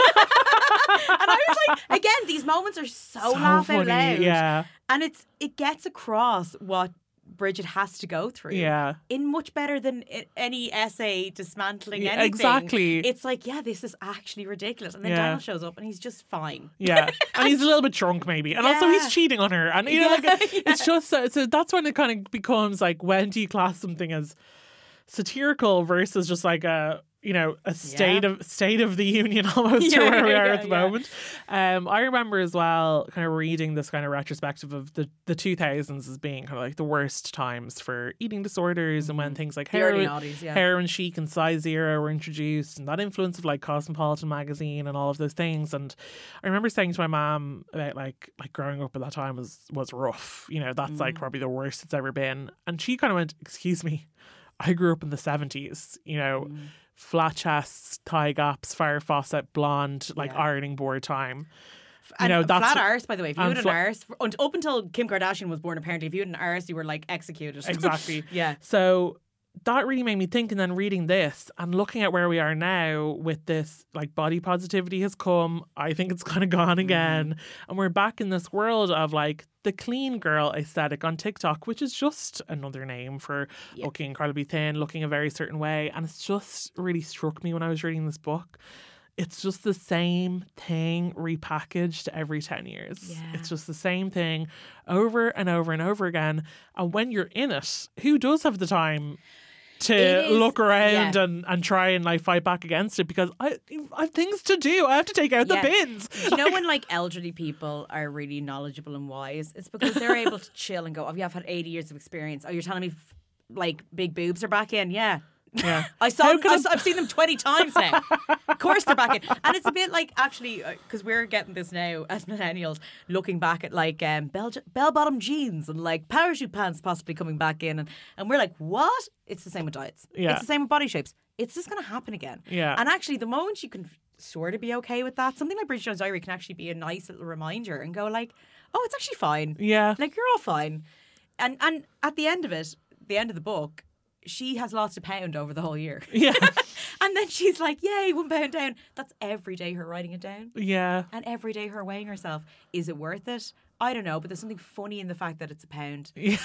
Speaker 1: And I was like, again, these moments are so,
Speaker 2: so
Speaker 1: laugh
Speaker 2: funny,
Speaker 1: out loud.
Speaker 2: yeah,
Speaker 1: And it's it gets across what Bridget has to go through.
Speaker 2: yeah.
Speaker 1: In much better than i- any essay dismantling
Speaker 2: Yeah,
Speaker 1: anything.
Speaker 2: exactly.
Speaker 1: It's like, yeah, this is actually ridiculous. And then
Speaker 2: Yeah.
Speaker 1: Daniel shows up and he's just fine.
Speaker 2: Yeah, and he's a little bit drunk maybe, and also
Speaker 1: Yeah.
Speaker 2: he's cheating on her, and you know,
Speaker 1: Yeah,
Speaker 2: like
Speaker 1: yeah.
Speaker 2: it's just so, so that's when it kind of becomes like, when do you class something as satirical versus just like a, you know, a state
Speaker 1: Yeah.
Speaker 2: of state of the union almost,
Speaker 1: Yeah,
Speaker 2: or where we
Speaker 1: yeah,
Speaker 2: are
Speaker 1: yeah,
Speaker 2: at the
Speaker 1: yeah.
Speaker 2: moment. Um, I remember as well, kind of reading this kind of retrospective of the the two thousands as being kind of like the worst times for eating disorders, and when things like
Speaker 1: The early
Speaker 2: heroin,
Speaker 1: noughties, yeah.
Speaker 2: heroin chic and size zero were introduced, and that influence of like Cosmopolitan magazine and all of those things. And I remember saying to my mom about like like growing up at that time was was rough. You know, that's
Speaker 1: Mm.
Speaker 2: like probably the worst it's ever been. And she kind of went, "Excuse me, I grew up in the seventies. You know,
Speaker 1: Mm.
Speaker 2: flat chests, thigh gaps, Farrah Fawcett, blonde, like
Speaker 1: Yeah.
Speaker 2: ironing board time." You
Speaker 1: And
Speaker 2: know, that's
Speaker 1: flat arse, by the way. If you
Speaker 2: and
Speaker 1: had an
Speaker 2: fla-
Speaker 1: arse, un- up until Kim Kardashian was born, apparently, if you had an arse, you were like executed.
Speaker 2: exactly.
Speaker 1: Yeah.
Speaker 2: So that really made me think, and then reading this and looking at where we are now with this, like, body positivity has come. I think it's kind of gone again. And we're back in this world of like the clean girl aesthetic on TikTok, which is just another name for
Speaker 1: Yeah.
Speaker 2: looking incredibly thin, looking a very certain way. And it's just really struck me when I was reading this book. It's just the same thing repackaged every ten years.
Speaker 1: Yeah.
Speaker 2: It's just the same thing over and over and over again. And when you're in it, who does have the time to
Speaker 1: It is-
Speaker 2: look around
Speaker 1: yeah.
Speaker 2: and, and try and like fight back against it? Because I, I have things to do. I have to take out
Speaker 1: Yeah.
Speaker 2: the bins.
Speaker 1: Do you know when like elderly people are really knowledgeable and wise? It's because they're able to chill and go, oh, yeah, I've had eighty years of experience. Oh, you're telling me f- like big boobs are back in? Yeah.
Speaker 2: Yeah.
Speaker 1: I saw.
Speaker 2: How
Speaker 1: Them,
Speaker 2: can
Speaker 1: I
Speaker 2: I-
Speaker 1: saw I've seen them twenty times now. Of course they're back in, and it's a bit like actually because we're getting this now as millennials, looking back at like um, bell bell bottom jeans and like parachute pants possibly coming back in, and, and we're like, what? It's the same with diets.
Speaker 2: Yeah.
Speaker 1: It's the same with body shapes. It's just going to happen again.
Speaker 2: Yeah.
Speaker 1: And actually, the moment you can sort of be okay with that, something like Bridget Jones' Diary can actually be a nice little reminder and go like, oh, it's actually fine.
Speaker 2: Yeah.
Speaker 1: Like you're all fine. And and at the end of it, the end of the book, she has lost a pound over the whole year.
Speaker 2: Yeah.
Speaker 1: And then she's like, yay, one pound down. That's every day her writing it down.
Speaker 2: Yeah.
Speaker 1: And every day her weighing herself. Is it worth it? I don't know, but there's something funny in the fact that it's a pound.
Speaker 2: Yeah.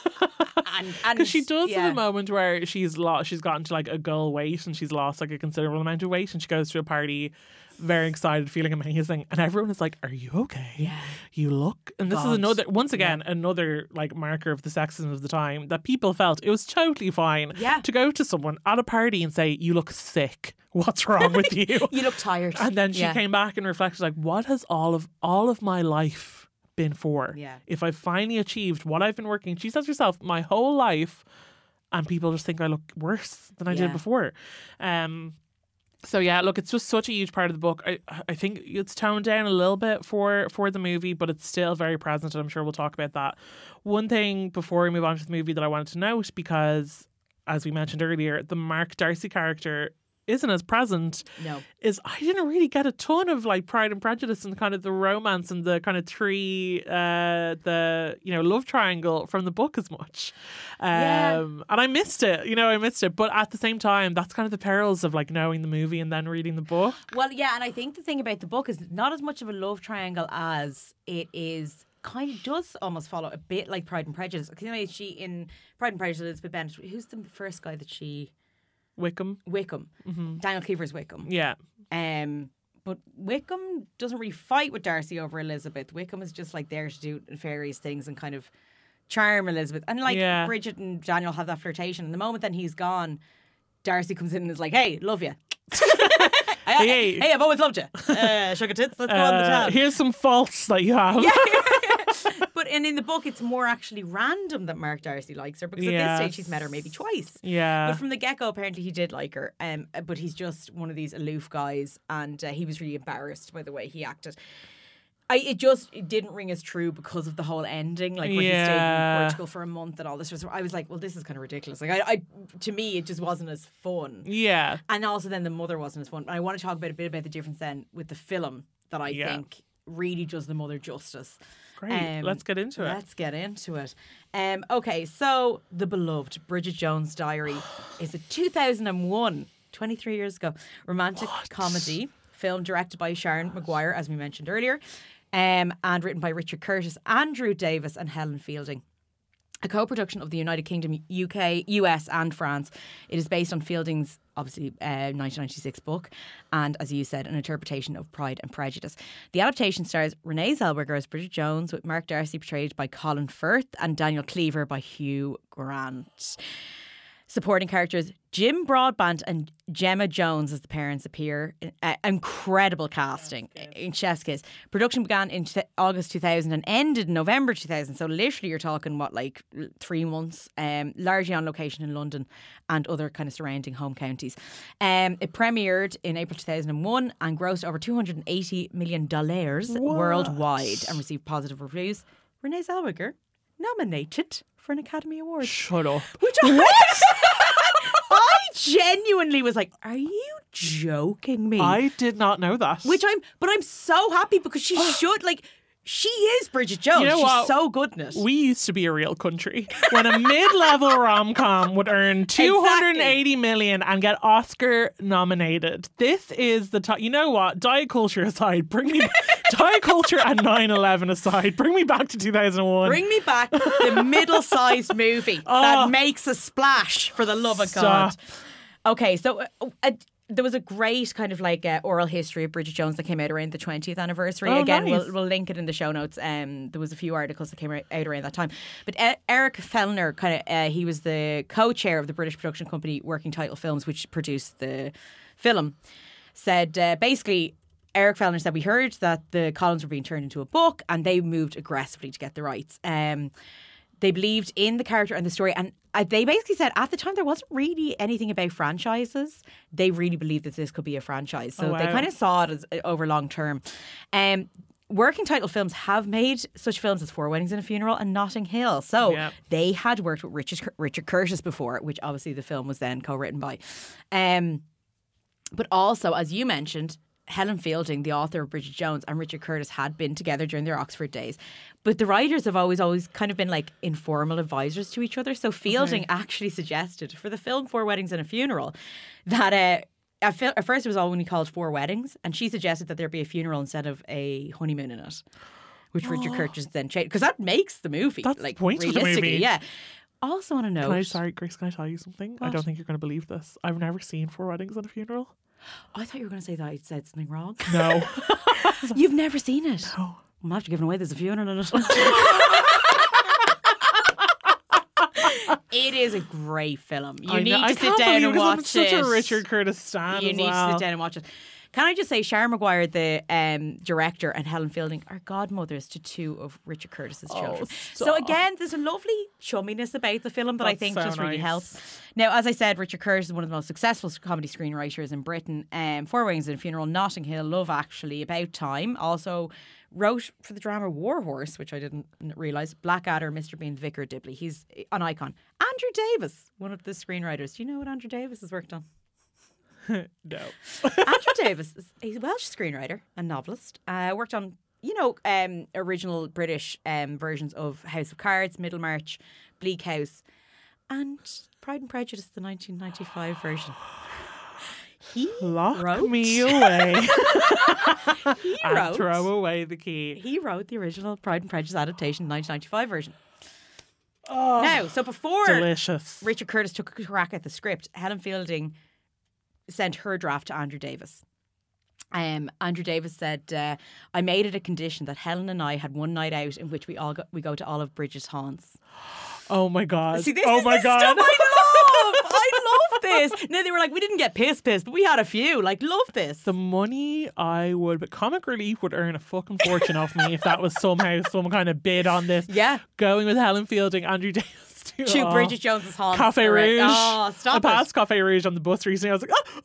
Speaker 1: And and
Speaker 2: Because she does
Speaker 1: yeah.
Speaker 2: have a moment where she's lost, she's gotten to like a goal weight and she's lost like a considerable amount of weight, and she goes to a party very excited, feeling amazing. And everyone is like, are you okay?
Speaker 1: Yeah.
Speaker 2: You look. And this
Speaker 1: God.
Speaker 2: is another, once again, yeah. another like marker of the sexism of the time that people felt it was totally fine
Speaker 1: yeah.
Speaker 2: to go to someone at a party and say, you look sick. What's wrong with you?
Speaker 1: You look tired.
Speaker 2: And then she
Speaker 1: yeah.
Speaker 2: came back and reflected like, what has all of all of my life been for?
Speaker 1: Yeah.
Speaker 2: If I finally achieved what I've been working, she says herself, my whole life, and people just think I look worse than I
Speaker 1: yeah.
Speaker 2: did before. Um, so yeah, look, it's just such a huge part of the book. I I think it's toned down a little bit for for the movie, but it's still very present, and I'm sure we'll talk about that. One thing before we move on to the movie that I wanted to note, because as we mentioned earlier, the Mark Darcy character isn't as present,
Speaker 1: no.
Speaker 2: is I didn't really get a ton of like Pride and Prejudice and kind of the romance and the kind of three, uh, the, you know, love triangle from the book as much. Um,
Speaker 1: yeah.
Speaker 2: And I missed it, you know, I missed it. But at the same time, that's kind of the perils of like knowing the movie and then reading the book.
Speaker 1: Well, yeah, and I think the thing about the book is not as much of a love triangle as it is kind of does almost follow a bit like Pride and Prejudice. Because, you know, she in Pride and Prejudice, Elizabeth Bennet, who's the first guy that she...
Speaker 2: Wickham.
Speaker 1: Wickham.
Speaker 2: Mm-hmm.
Speaker 1: Daniel Cleaver's Wickham.
Speaker 2: Yeah.
Speaker 1: Um, but Wickham doesn't really fight with Darcy over Elizabeth. Wickham is just like there to do nefarious things and kind of charm Elizabeth. And like
Speaker 2: yeah.
Speaker 1: Bridget and Daniel have that flirtation. And the moment then he's gone, Darcy comes in and is like, hey, love you. hey, hey, I've always loved you. Uh, sugar tits, let's go
Speaker 2: uh,
Speaker 1: on the tab.
Speaker 2: Here's some faults that you have.
Speaker 1: Yeah. But and in the book, it's more actually random that Mark Darcy likes her because
Speaker 2: yes.
Speaker 1: at this stage he's met her maybe twice.
Speaker 2: Yeah.
Speaker 1: But from the get-go, apparently he did like her. Um, but he's just one of these aloof guys, and uh, he was really embarrassed by the way he acted. I it just it didn't ring as true because of the whole ending, like when
Speaker 2: yeah.
Speaker 1: he stayed in Portugal for a month and all this. I was like, well, this is kind of ridiculous. Like, I, I to me, it just wasn't as fun.
Speaker 2: Yeah.
Speaker 1: And also, then the mother wasn't as fun. And I want to talk about a bit about the difference then with the film that I
Speaker 2: yeah.
Speaker 1: think really does the mother justice.
Speaker 2: Great.
Speaker 1: Um,
Speaker 2: let's get into it.
Speaker 1: Let's get into it. Um, okay, so The Beloved, Bridget Jones' Diary, is a two thousand one, twenty-three years ago, romantic
Speaker 2: what?
Speaker 1: comedy film directed by Sharon Maguire, as we mentioned earlier, um, and written by Richard Curtis, Andrew Davis, and Helen Fielding. A co-production of the United Kingdom, U K, U S and France. It is based on Fielding's, obviously, uh, nineteen ninety-six book and, as you said, an interpretation of Pride and Prejudice. The adaptation stars Renee Zellweger as Bridget Jones, with Mark Darcy portrayed by Colin Firth and Daniel Cleaver by Hugh Grant. Supporting characters Jim Broadbent and Gemma Jones as the parents appear. Uh, incredible casting in chef's kiss. Production began in t- August two thousand and ended in November two thousand. So literally you're talking, what, like three months, um, largely on location in London and other kind of surrounding home counties. Um, it premiered in April two thousand one and grossed over two hundred eighty million dollars worldwide and received positive reviews. Renee Zellweger nominated for an Academy Award.
Speaker 2: Shut up.
Speaker 1: Which I, I genuinely was like, are you joking me?
Speaker 2: I did not know that.
Speaker 1: Which I'm, but I'm so happy because she should, like, she is Bridget Jones.
Speaker 2: You know
Speaker 1: She's
Speaker 2: what?
Speaker 1: so good in it.
Speaker 2: We used to be a real country when a mid-level rom-com would earn two hundred eighty million and get Oscar nominated. This is the top. You know what? Diet culture aside, bring me diet culture and nine eleven aside, bring me back to two thousand one.
Speaker 1: Bring me back the middle-sized movie
Speaker 2: Oh.
Speaker 1: that makes a splash, for the love of
Speaker 2: Stop.
Speaker 1: God. Okay, so uh, uh, there was a great kind of like uh, oral history of Bridget Jones that came out around the twentieth anniversary.
Speaker 2: Oh,
Speaker 1: Again,
Speaker 2: nice.
Speaker 1: we'll, we'll link it in the show notes. Um, there was a few articles that came out around that time. But uh, Eric Fellner, kind of, uh, he was the co-chair of the British production company Working Title Films, which produced the film, said uh, basically, Eric Fellner said, we heard that the columns were being turned into a book and they moved aggressively to get the rights. Um, they believed in the character and the story, and uh, they basically said at the time there wasn't really anything about franchises. They really believed that this could be a franchise, so
Speaker 2: Oh, wow.
Speaker 1: they kind of saw it as uh, over long term. Um, Working Title Films have made such films as Four Weddings and a Funeral and Notting Hill, so
Speaker 2: Yep.
Speaker 1: they had worked with Richard Richard Curtis before, which obviously the film was then co-written by. Um, but also, as you mentioned, Helen Fielding, the author of Bridget Jones, and Richard Curtis had been together during their Oxford days. But the writers have always, always kind of been like informal advisors to each other. So Fielding
Speaker 2: Okay.
Speaker 1: actually suggested for the film Four Weddings and a Funeral that uh, at, fil- at first it was all only called Four Weddings, and she suggested that there be a funeral instead of a honeymoon in it, which Richard Curtis then changed because that makes the movie.
Speaker 2: That's
Speaker 1: like
Speaker 2: the point of the
Speaker 1: realistically,
Speaker 2: movie.
Speaker 1: Yeah. Also on a note,
Speaker 2: Can I, sorry, Grace, can I tell you something? I
Speaker 1: What?
Speaker 2: don't think you're going to believe this. I've never seen Four Weddings and a Funeral.
Speaker 1: I thought you were going to say that I said something wrong.
Speaker 2: No.
Speaker 1: You've never seen it?
Speaker 2: No.
Speaker 1: I'm after giving away. There's a funeral in it. It is a great film. You
Speaker 2: I
Speaker 1: need
Speaker 2: know.
Speaker 1: to
Speaker 2: I
Speaker 1: sit
Speaker 2: can't
Speaker 1: down
Speaker 2: believe
Speaker 1: and
Speaker 2: it 'cause I'm
Speaker 1: watch
Speaker 2: such
Speaker 1: it.
Speaker 2: a Richard Curtis stan
Speaker 1: You
Speaker 2: as
Speaker 1: need
Speaker 2: well.
Speaker 1: to sit down and watch it. Can I just say, Sharon Maguire, the um, director, and Helen Fielding are godmothers to two of Richard Curtis's children. So
Speaker 2: stop.
Speaker 1: again, there's a lovely chumminess about the film that I
Speaker 2: That's
Speaker 1: think
Speaker 2: so
Speaker 1: just really
Speaker 2: nice.
Speaker 1: helps. Now, as I said, Richard Curtis is one of the most successful comedy screenwriters in Britain. Um, Four Weddings and a Funeral, Notting Hill, Love Actually, About Time. Also wrote for the drama War Horse, which I didn't realise. Blackadder, Mister Bean, Vicar of Dibley. He's an icon. Andrew Davis, one of the screenwriters. Do you know what Andrew Davis has worked on?
Speaker 2: No.
Speaker 1: Andrew Davis is he's a Welsh screenwriter and novelist. Uh, worked on, you know, um, original British um, versions of House of Cards, Middlemarch, Bleak House, and Pride and Prejudice, the nineteen ninety-five version. He
Speaker 2: Lock
Speaker 1: wrote,
Speaker 2: me away.
Speaker 1: he
Speaker 2: and
Speaker 1: wrote,
Speaker 2: throw away the key.
Speaker 1: he wrote the original Pride and Prejudice adaptation, nineteen ninety-five version.
Speaker 2: Oh,
Speaker 1: Now, so before
Speaker 2: delicious.
Speaker 1: Richard Curtis took a crack at the script, Helen Fielding sent her draft to Andrew Davis. Um, Andrew Davis said, uh, I made it a condition that Helen and I had one night out in which we all go, we go to Olive Bridget's haunts.
Speaker 2: Oh my god.
Speaker 1: See, this
Speaker 2: oh
Speaker 1: is
Speaker 2: my
Speaker 1: the
Speaker 2: god.
Speaker 1: stuff I love. I love this. Now, they were like, we didn't get piss pissed, but we had a few. Like, love this.
Speaker 2: The money I would, but Comic Relief would earn a fucking fortune off me if that was somehow some kind of bid on this.
Speaker 1: Yeah.
Speaker 2: Going with Helen Fielding, Andrew Davis. To,
Speaker 1: To
Speaker 2: oh,
Speaker 1: Bridget Jones's haunts.
Speaker 2: Cafe
Speaker 1: All right.
Speaker 2: Rouge.
Speaker 1: Oh, stop
Speaker 2: I
Speaker 1: it.
Speaker 2: passed Cafe Rouge on the bus recently. I was like, oh,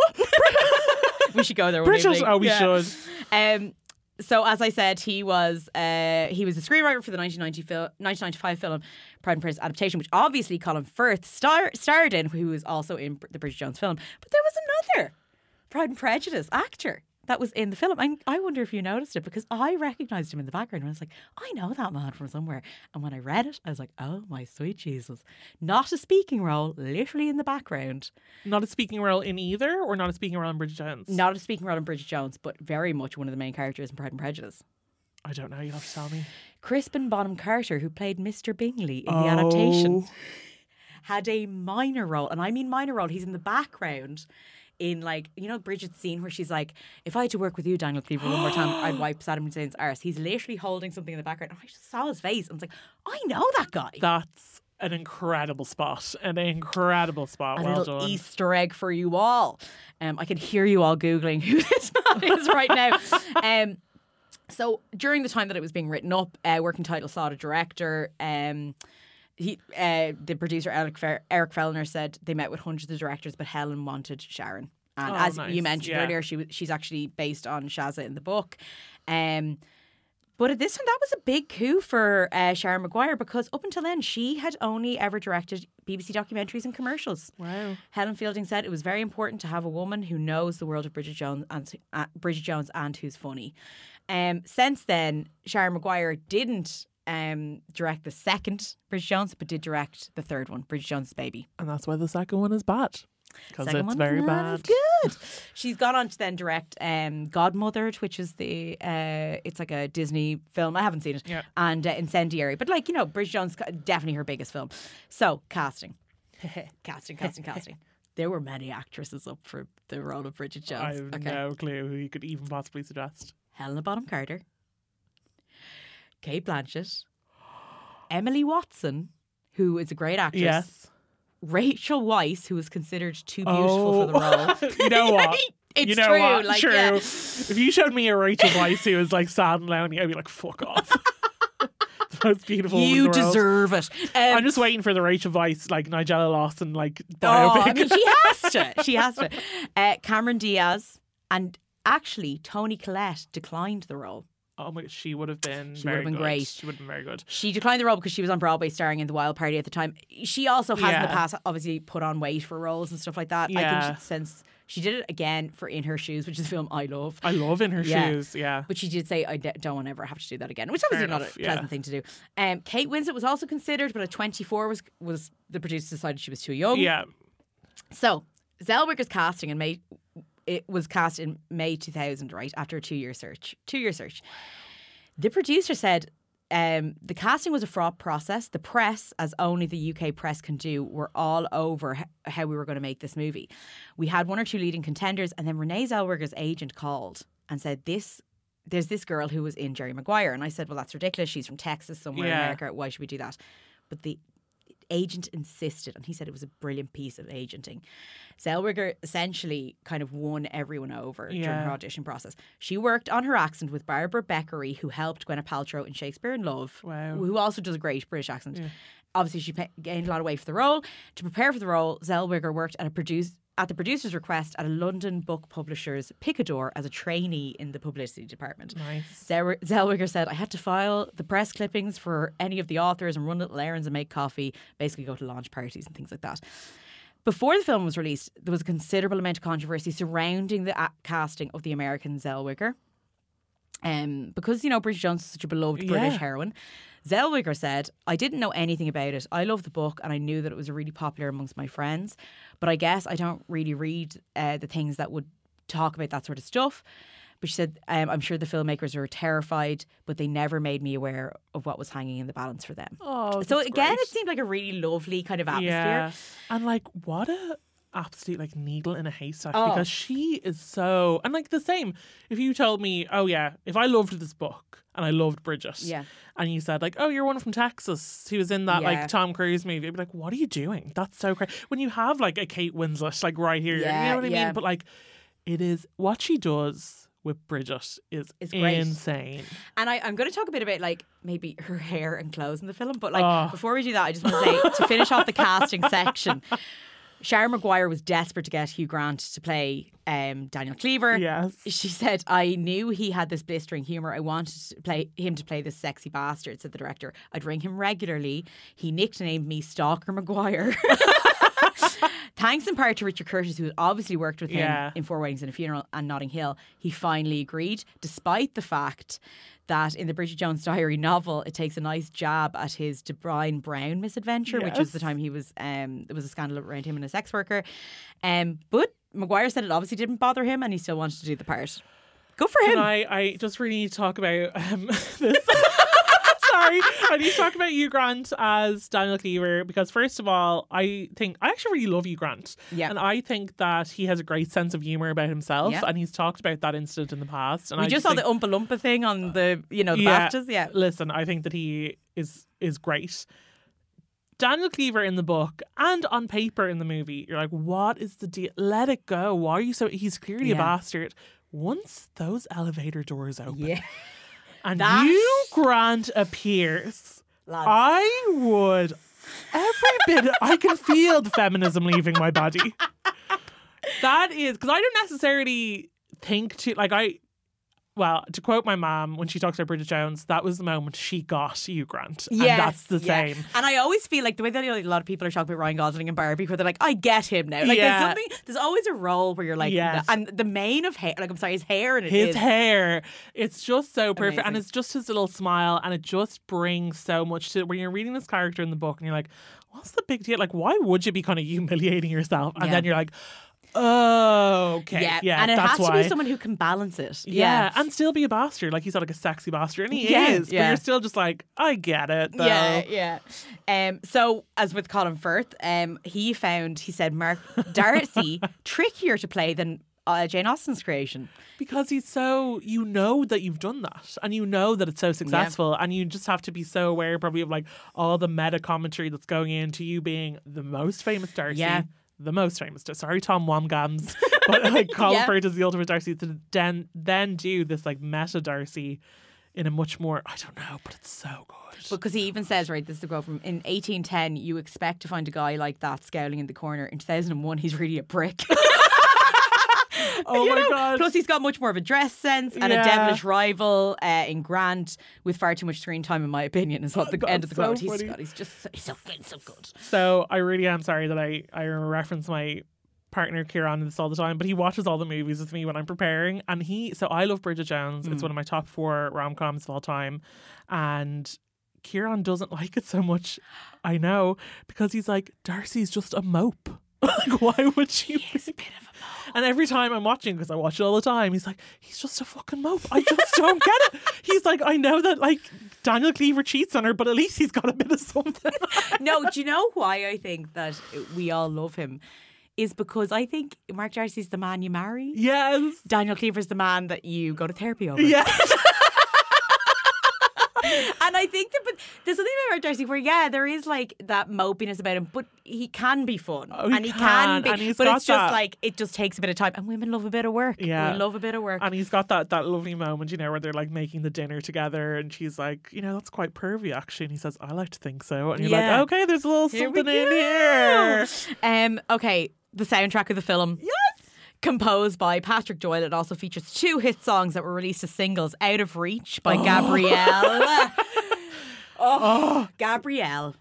Speaker 2: oh
Speaker 1: We should go there one
Speaker 2: Bridget.
Speaker 1: evening.
Speaker 2: Oh, we
Speaker 1: Yeah.
Speaker 2: should.
Speaker 1: Um, so as I said, he was uh, he was a screenwriter for the nineteen ninety fil- nineteen ninety-five film Pride and Prejudice adaptation, which obviously Colin Firth star- starred in, who was also in the Bridget Jones film. But there was another Pride and Prejudice actor that was in the film. I, I wonder if you noticed it, because I recognised him in the background and I was like, I know that man from somewhere. And when I read it, I was like, oh my sweet Jesus. Not a speaking role, literally in the background.
Speaker 2: Not a speaking role in either, or not a speaking role in Bridget Jones?
Speaker 1: Not a speaking role in Bridget Jones, but very much one of the main characters in Pride and Prejudice.
Speaker 2: I don't know. You'll have to tell me.
Speaker 1: Crispin Bonham Carter, who played Mister Bingley in
Speaker 2: Oh.
Speaker 1: the adaptation, had a minor role. And I mean minor role. He's in the background in, like, you know, Bridget's scene where she's like, if I had to work with you, Daniel Cleaver, one more time, I'd wipe Saddam Hussein's arse. He's literally holding something in the background. And I just saw his face. I was like, I know that guy.
Speaker 2: That's an incredible spot. An incredible spot.
Speaker 1: A
Speaker 2: well
Speaker 1: little
Speaker 2: done.
Speaker 1: Easter egg for you all. Um, I can hear you all Googling who this man is right now. Um, so during the time that it was being written up, uh, Working Title sought a director. Um, he, uh, the producer Eric, Fer- Eric Fellner said they met with hundreds of directors, but Helen wanted Sharon. And
Speaker 2: Oh,
Speaker 1: as
Speaker 2: nice.
Speaker 1: you mentioned
Speaker 2: Yeah.
Speaker 1: earlier, she was she's actually based on Shazza in the book. Um, but at this time, that was a big coup for uh, Sharon Maguire, because up until then, she had only ever directed B B C documentaries and commercials.
Speaker 2: Wow.
Speaker 1: Helen Fielding said it was very important to have a woman who knows the world of Bridget Jones and uh, Bridget Jones and who's funny. Um, since then, Sharon Maguire didn't um, direct the second Bridget Jones, but did direct the third one, Bridget Jones's Baby.
Speaker 2: And that's why the second one is bad. Because
Speaker 1: Second
Speaker 2: it's
Speaker 1: one's
Speaker 2: very
Speaker 1: not
Speaker 2: bad.
Speaker 1: as good. She's gone on to then direct um, Godmothered, which is the uh, it's like a Disney film. I haven't seen it.
Speaker 2: Yeah.
Speaker 1: And uh, Incendiary, but like, you know, Bridget Jones definitely her biggest film. So casting, casting, casting, casting. There were many actresses up for the role of Bridget
Speaker 2: I
Speaker 1: Jones.
Speaker 2: have no clue who you could even possibly suggest.
Speaker 1: Helena Bonham Carter, Kate Blanchett, Emily Watson, who is a great actress.
Speaker 2: Yes.
Speaker 1: Rachel Weisz, who was considered too beautiful for the role.
Speaker 2: You know what?
Speaker 1: It's
Speaker 2: you know
Speaker 1: true.
Speaker 2: what?
Speaker 1: Like,
Speaker 2: True.
Speaker 1: yeah.
Speaker 2: If you showed me a Rachel Weisz who was like sad and lonely, I'd be like, fuck off. The most beautiful woman
Speaker 1: You
Speaker 2: in the world.
Speaker 1: deserve it. Um,
Speaker 2: I'm just waiting for the Rachel Weisz, like Nigella Lawson, like
Speaker 1: oh,
Speaker 2: biopic.
Speaker 1: I mean, she has to. She has to. Uh, Cameron Diaz and actually Toni Collette declined the role.
Speaker 2: Oh my, she would have been
Speaker 1: She
Speaker 2: very
Speaker 1: would have been
Speaker 2: good.
Speaker 1: great.
Speaker 2: She would have been very good.
Speaker 1: She declined the role because she was on Broadway starring in The Wild Party at the time. She also has in the
Speaker 2: Yeah.
Speaker 1: past obviously put on weight for roles and stuff like that. I
Speaker 2: Yeah.
Speaker 1: think she, since she did it again for In Her Shoes, which is a film I love.
Speaker 2: I love In Her
Speaker 1: Yeah.
Speaker 2: Shoes, yeah.
Speaker 1: But she did say, I d- don't want to ever have to do that again, which obviously
Speaker 2: Fair
Speaker 1: not
Speaker 2: enough,
Speaker 1: a
Speaker 2: yeah.
Speaker 1: pleasant thing to do. Um, Kate Winslet was also considered, but at twenty-four was was the producers decided she was too young.
Speaker 2: Yeah.
Speaker 1: So Zellweger's casting in May, it was cast in May two thousand, right after a two-year search. Two-year search. The producer said um, the casting was a fraught process. The press, as only the U K press can do, were all over h- how we were going to make this movie. We had one or two leading contenders, and then Renee Zellweger's agent called and said, "This, there's this girl who was in Jerry Maguire." And I said, "Well, that's ridiculous. She's from Texas, somewhere
Speaker 2: Yeah.
Speaker 1: in America. Why should we do that?" But the agent insisted, and he said it was a brilliant piece of agenting. Zellweger essentially kind of won everyone over during
Speaker 2: Yeah.
Speaker 1: her audition process. She worked on her accent with Barbara Beckery, who helped Gwyneth Paltrow in Shakespeare in Love,
Speaker 2: Wow.
Speaker 1: who also does a great British accent.
Speaker 2: Yeah.
Speaker 1: Obviously, she pa- gained a lot of weight for the role. To prepare for the role, Zellweger worked at a produce at the producer's request at a London book publisher's Picador as a trainee in the publicity department.
Speaker 2: Nice.
Speaker 1: Zell- Zellweger said, "I had to file the press clippings for any of the authors and run little errands and make coffee, basically go to launch parties and things like that." Before the film was released, there was a considerable amount of controversy surrounding the a- casting of the American Zellweger. Um, because, you know, Bridget Jones is such a beloved British
Speaker 2: Yeah.
Speaker 1: heroine. Zellweger said, "I didn't know anything about it. I love the book and I knew that it was really popular amongst my friends. But I guess I don't really read uh, the things that would talk about that sort of stuff." But she said, um, "I'm sure the filmmakers were terrified, but they never made me aware of what was hanging in the balance for them."
Speaker 2: Oh,
Speaker 1: So
Speaker 2: that's
Speaker 1: again,
Speaker 2: great.
Speaker 1: it seemed like a really lovely kind of atmosphere.
Speaker 2: Yeah. And like, what a absolute like needle in a haystack,
Speaker 1: Oh.
Speaker 2: because she is so, and like the same, if you told me, oh yeah, if I loved this book and I loved Bridget,
Speaker 1: Yeah.
Speaker 2: and you said like, oh, you're one from Texas who was in that
Speaker 1: Yeah.
Speaker 2: like Tom Cruise movie, I'd be like, what are you doing? That's so crazy. When you have like a Kate Winslet like right here,
Speaker 1: Yeah,
Speaker 2: you know what I
Speaker 1: yeah.
Speaker 2: mean? But like, it is what she does with Bridget is
Speaker 1: It's great.
Speaker 2: insane.
Speaker 1: And I, I'm going to talk a bit about like maybe her hair and clothes in the film. But like
Speaker 2: Oh.
Speaker 1: before we do that, I just want to say, to finish off the casting section, Sharon Maguire was desperate to get Hugh Grant to play um, Daniel Cleaver.
Speaker 2: Yes.
Speaker 1: She said, "I knew he had this blistering humour. I wanted to play him to play this sexy bastard," said the director. "I'd ring him regularly. He nicknamed me Stalker Maguire." Thanks in part to Richard Curtis, who had obviously worked with him
Speaker 2: Yeah.
Speaker 1: in Four Weddings and a Funeral and Notting Hill. He finally agreed, despite the fact that in the Bridget Jones Diary novel, it takes a nice jab at his Brian Brown misadventure, which was the
Speaker 2: Yes.
Speaker 1: time he was, um, there was a scandal around him and a sex worker. Um, but Maguire said it obviously didn't bother him and he still wanted to do the part. Good for him.
Speaker 2: And I, I just really need to talk about um, this. Sorry, I need to talk about Hugh Grant as Daniel Cleaver, because first of all, I think I actually really love Hugh Grant.
Speaker 1: Yeah.
Speaker 2: And I think that he has a great sense of humour about himself,
Speaker 1: Yeah.
Speaker 2: and he's talked about that incident in the past. And
Speaker 1: we
Speaker 2: I
Speaker 1: just saw
Speaker 2: think,
Speaker 1: the Oompa Loompa thing on the, you know, the
Speaker 2: Yeah.
Speaker 1: BAFTAs. Yeah.
Speaker 2: Listen, I think that he is is great. Daniel Cleaver in the book and on paper in the movie, you're like, what is the deal? Let it go. Why are you so? He's clearly a
Speaker 1: Yeah.
Speaker 2: bastard. Once those elevator doors open,
Speaker 1: Yeah.
Speaker 2: and
Speaker 1: That-
Speaker 2: Hugh Grant appears,
Speaker 1: Lads.
Speaker 2: I would every bit. I can feel the feminism leaving my body. That is because I don't necessarily think to like I. Well, to quote my mom when she talks about Bridget Jones, that was the moment she got Hugh Grant, and that's the
Speaker 1: yeah.
Speaker 2: same.
Speaker 1: And I always feel like the way that a lot of people are talking about Ryan Gosling and Barbie, where they're like, "I get him now." Like
Speaker 2: Yeah.
Speaker 1: there's something, there's always a role where you're like,
Speaker 2: Yes.
Speaker 1: and the mane of hair, like I'm sorry, his hair and it
Speaker 2: His
Speaker 1: is-
Speaker 2: hair, it's just so perfect, and
Speaker 1: Amazing.
Speaker 2: it's just his little smile, and it just brings so much to when you're reading this character in the book, and you're like, "What's the big deal? Like, why would you be kind of humiliating yourself?" And
Speaker 1: Yeah.
Speaker 2: then you're like, "Oh, okay,
Speaker 1: Yeah,
Speaker 2: yeah,
Speaker 1: and it
Speaker 2: that's
Speaker 1: has
Speaker 2: why."
Speaker 1: to be someone who can balance it.
Speaker 2: yeah. and still be a bastard. Like he's not like a sexy bastard, and he
Speaker 1: Yeah,
Speaker 2: is. But
Speaker 1: yeah.
Speaker 2: you're still just like, I get it. Though.
Speaker 1: Yeah, yeah. Um, so, as with Colin Firth, um, he found, he said, Mark Darcy trickier to play than uh, Jane Austen's creation.
Speaker 2: Because he's so, you know that you've done that, and you know that it's so successful, and you just have to be so aware probably of like all the meta commentary that's going into you being the most famous Darcy.
Speaker 1: Yeah.
Speaker 2: The most famous. Sorry, Tom Wamgams, but like Colin
Speaker 1: Yeah.
Speaker 2: Firth is the ultimate Darcy. To then then do this like meta Darcy in a much more, I don't know, but it's so good.
Speaker 1: Because he even says, right, this is the quote from, in eighteen ten, you expect to find a guy like that scowling in the corner. In two thousand one, he's really a prick.
Speaker 2: oh
Speaker 1: You
Speaker 2: my
Speaker 1: know?
Speaker 2: god!
Speaker 1: Plus, he's got much more of a dress sense and
Speaker 2: Yeah.
Speaker 1: a devilish rival uh, in Grant with far too much screen time, in my opinion, is what the end of the
Speaker 2: That's
Speaker 1: quote.
Speaker 2: so
Speaker 1: He's,
Speaker 2: funny.
Speaker 1: got, he's just so, he's so good, so good.
Speaker 2: So I really am sorry that I I reference my partner Kieran in this all the time, but he watches all the movies with me when I'm preparing, and he so I love Bridget Jones.
Speaker 1: Mm.
Speaker 2: It's one of my top four rom-coms of all time, and Kieran doesn't like it so much. I know, because he's like, Darcy's just a mope. Like, why would she be?
Speaker 1: He's a bit of a mope.
Speaker 2: And every time I'm watching, because I watch it all the time, he's like, he's just a fucking mope. I just don't get it. He's like, I know that like Daniel Cleaver cheats on her, but at least he's got a bit of something.
Speaker 1: No, do you know why I think that we all love him? Is because I think Mark Darcy's the man you marry.
Speaker 2: Yes.
Speaker 1: Daniel Cleaver's the man that you go to therapy over.
Speaker 2: Yes.
Speaker 1: And I think that, but there's something about Mark Darcy where, yeah, there is like that mopiness about him, but he can be fun.
Speaker 2: Oh, he
Speaker 1: and he
Speaker 2: can,
Speaker 1: can be.
Speaker 2: and he's
Speaker 1: but
Speaker 2: got
Speaker 1: it's just
Speaker 2: that.
Speaker 1: like, it just takes a bit of time. And women love a bit of work.
Speaker 2: Yeah.
Speaker 1: We love a bit of work.
Speaker 2: And he's got that, that lovely moment, you know, where they're like making the dinner together and she's like, you know, that's quite pervy actually. And he says, I like to think so. And you're
Speaker 1: Yeah.
Speaker 2: like, okay, there's a little
Speaker 1: Here we
Speaker 2: something in
Speaker 1: go.
Speaker 2: here.
Speaker 1: Um, okay, the soundtrack of the film.
Speaker 2: Yes.
Speaker 1: Composed by Patrick Doyle. It also features two hit songs that were released as singles. Out of Reach by Gabrielle. Oh, Gabrielle